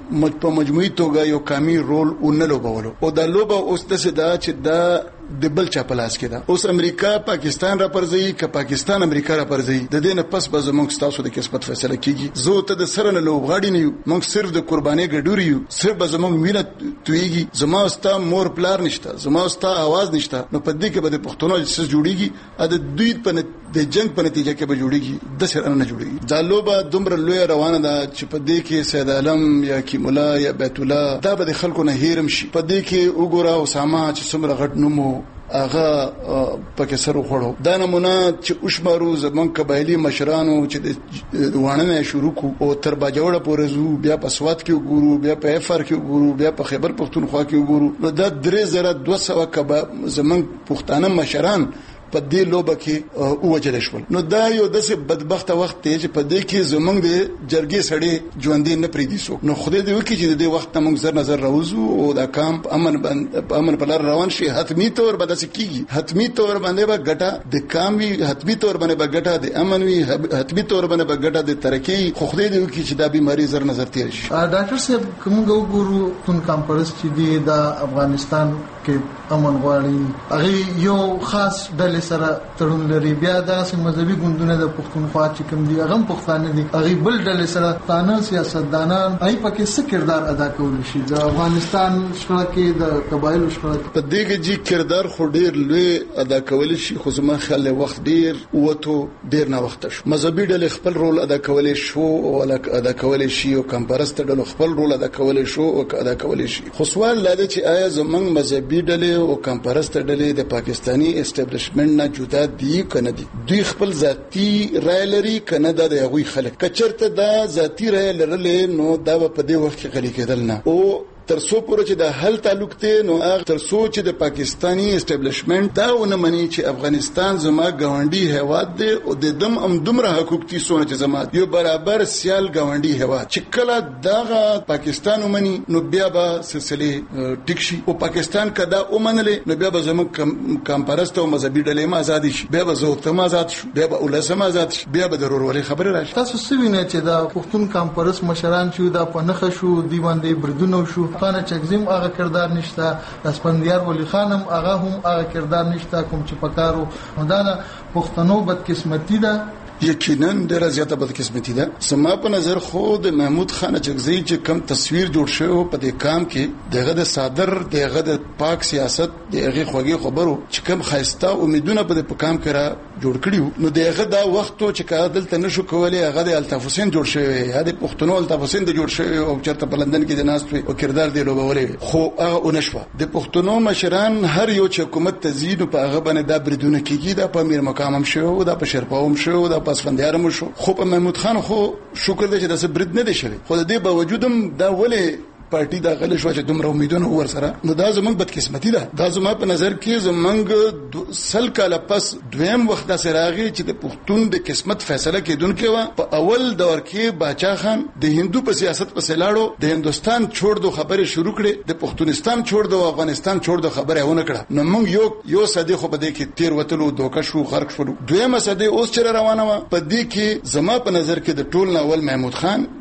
په مجموعي توګه یو کامي رول ونلو بولو او دا لوبه اوس د سدا چې دا د بل چا پلاس کې ده. اوس امریکا پاکستان را پرځي ک پاکستان امریکا را پرځي د دې نه پس به زموږ ستاسو د قسمت فیصله کیږي. زه ته د سره نه لوبغاړي نه یو موږ صرف د قرباني ګډوري یو صرف به زموږ وینه تویږي زما ستا مور پلار نشته زما ستا आवाज نشته نو په دې کې به د پښتونو سره جوړیږي ا د دوی په د جنگ په نتیجه کې به جوړیږي د سره نه جوړیږي. دا لوبه دومره لوی روانه ده چې په دې کې سید عالم یا کی مولا یا بیت الله دا به خلکو نه هیرم شي. په دې کې وګوره اسامه چې څومره غټ نومو هغه پکې سره وړو دا نمونه چې اوشمارو زمون قبایلی مشرانو چې د وانه شروع کو او تر باجوړه پورې زو بیا په سواد کې وګورو بیا په افر کې وګورو بیا په خیبر پښتونخوا کې وګورو نو دا درې زره دوه سوه کبا زمون پښتانه مشران په دې لوبه کې اوجل شول. نو دا یو داسې بدبخت وخت دی چې په دې کې زمونږ د جرګې سړی ژوندې نه پریدي سو نو خدای دې وکړي چې د دې وخت موږ زر نظر راوځو او دا کام امن په امن په لار روان شي. حتمی تور به داسې کیږي حتمی تور باندې به ګټه د کام وي حتمی تور باندې به ګټه د امن وي حتمی تور باندې به ګټه د ترقی. خو خدای دې وکړي چې دا بیماری زر نظر تیر شي. ډاکټر صاحب کوم وګورو تون کانفرنس چې دی د افغانستان کې امن غواړي هغه یو خاص ډلې سره تړون لري بیا داسې مذهبي ګوندونه د پښتونخوا چې کوم دي هغه پښتانه دي هغه بل ډلې سره تانه سیاستدانان ای پکې څه کردار ادا کول شي د افغانستان شخړه کې د قبایلو شخړه په دې کې چې کردار خو ډیر لوی ادا کول شي خو زما خیال وخت ډیر وته ډیر نه وخت شو. مذهبي ډلې خپل رول ادا کول شو او ادا کول شي او کمپرست ډلې خپل رول ادا کول شو او ادا کول شي. خو سوال لاله چې آیا زمنګ مذهبي ډلې او کمپرست ډلې د پاکستانی اسټابلیشمنت نه جدا دي کنه دي دوی خپل ذاتی رائے لري کنه د هغوی خلک کچرته دا ذاتی رائے لرل نو دا په دې وخت کې غلي کېدل نه او ترسو پورې چې د حل تعلق ته نو هغه ترسو چې د پاکستانی اسټابلیشمنت دا ونه مني چې افغانستان زما ګاونډي هیواد دی او د دم ام دومره حقوق دي سونه چې زما یو برابر سیال ګاونډي هیواد چې کله دغه پاکستان ومني نو بیا به سلسله ټیک شي او پاکستان کدا ومنل نو بیا به زما کمپرست او مذهبي ډلې ما آزاد شي بیا به زه ته آزاد شو بیا به ولسم آزاد شي بیا به ضروري خبره راشي. تاسو سوینه چې دا پښتون کمپرست مشران چې دا په نخښ شو دی باندې بردونو شو خانه چکزیم هغه کردار نشته اسپندیار ولی خانم هغه هم هغه کردار نشته کوم چې پکارو دا پښتنو بدقسمتي ده یقینا ډیره زیاته بدقسمتي ده. سما په نظر خو د محمود خان چکزی چې کم تصویر جوړ شوی په دې کام کې دغه د صادر دغه د پاک سیاست دغه خوږی خبرو چې کم خاصه امیدونه په دې کام کې را جوړ کړیو نو دغه دا وخت چې کادل ته نشو کولای هغه د الطاف حسین جوړ شوی یا د پښتنو الطاف حسین د جوړ شوی او چرته په لندن کې د ناس او کردار دی لوبولې خو هغه اونشوا د پښتنو مشران هر یو چې حکومت تزيد په هغه باندې دا بریدونه کیږي دا په امیر مقام هم شو دا په شرپاوم شو دا پسفندیار مو شو خو په محمود خان خو شکر دې چې داسې برید نه دی شوی خو د دې باوجودم دا ولې پارټي دا غل شو چې دومره امیدونه ور سره نو دا زمونږ بدقسمتي ده. دا زما په نظر کې زمونږ سل کاله پس دویم وخت د سراغي چې د پښتون د قسمت فیصله کېدونکې و په اول دور کې باچا خان د هندو په سیاست په سلاړو د هندستان چھوڑ دو خبره شروع کړي د پښتونستان چھوڑ دو افغانستان چھوڑ دو خبره ونه کړه نو موږ یو یو صدې خو بده کې تیر وتلو دوکه شو خرق شو دویمه صدې اوس چر روانه و په دې کې زما په نظر کې د ټول اول محمود خان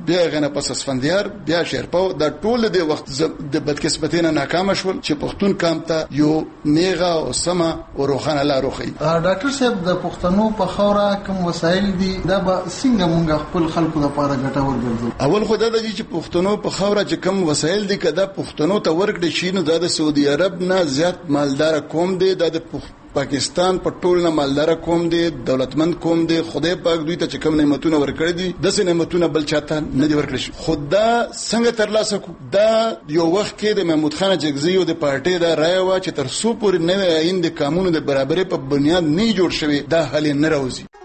بیا غنه پس اسفندیار بیا شیرپاو دا ټول د وخت د بدقسمتۍ نه ناکام شول چې پښتون کام ته یو نیغه او سما او روخانه لارو خي. ډاکټر صاحب د پښتنو په خوره کوم وسایل دي دا به څنګه مونږ خپل خلکو لپاره ګټور ګرځو؟ اول خو دا د چې پښتنو په خوره چې کوم وسایل دي کدا پښتنو ته ورکړي شي نو دا د سعودي عرب نه زیات مالدار قوم دی، دا د پاکستان په ټول نه مالدار قوم دی، دولتمند قوم دی. خدای پاک دوی ته چې کوم نعمتونه ورکړي دي داسې نعمتونه بل چاته نه دی ورکړي شي. خدا څنګه ترلاسه کو؟ دا یو وخت کې د محمود خان جگزی او د پارټي دا رائے وا چې تر څو پورې نوې آئین د قانون د برابرۍ په بنیاد نه جوړ شوی دا حل نه راوځي.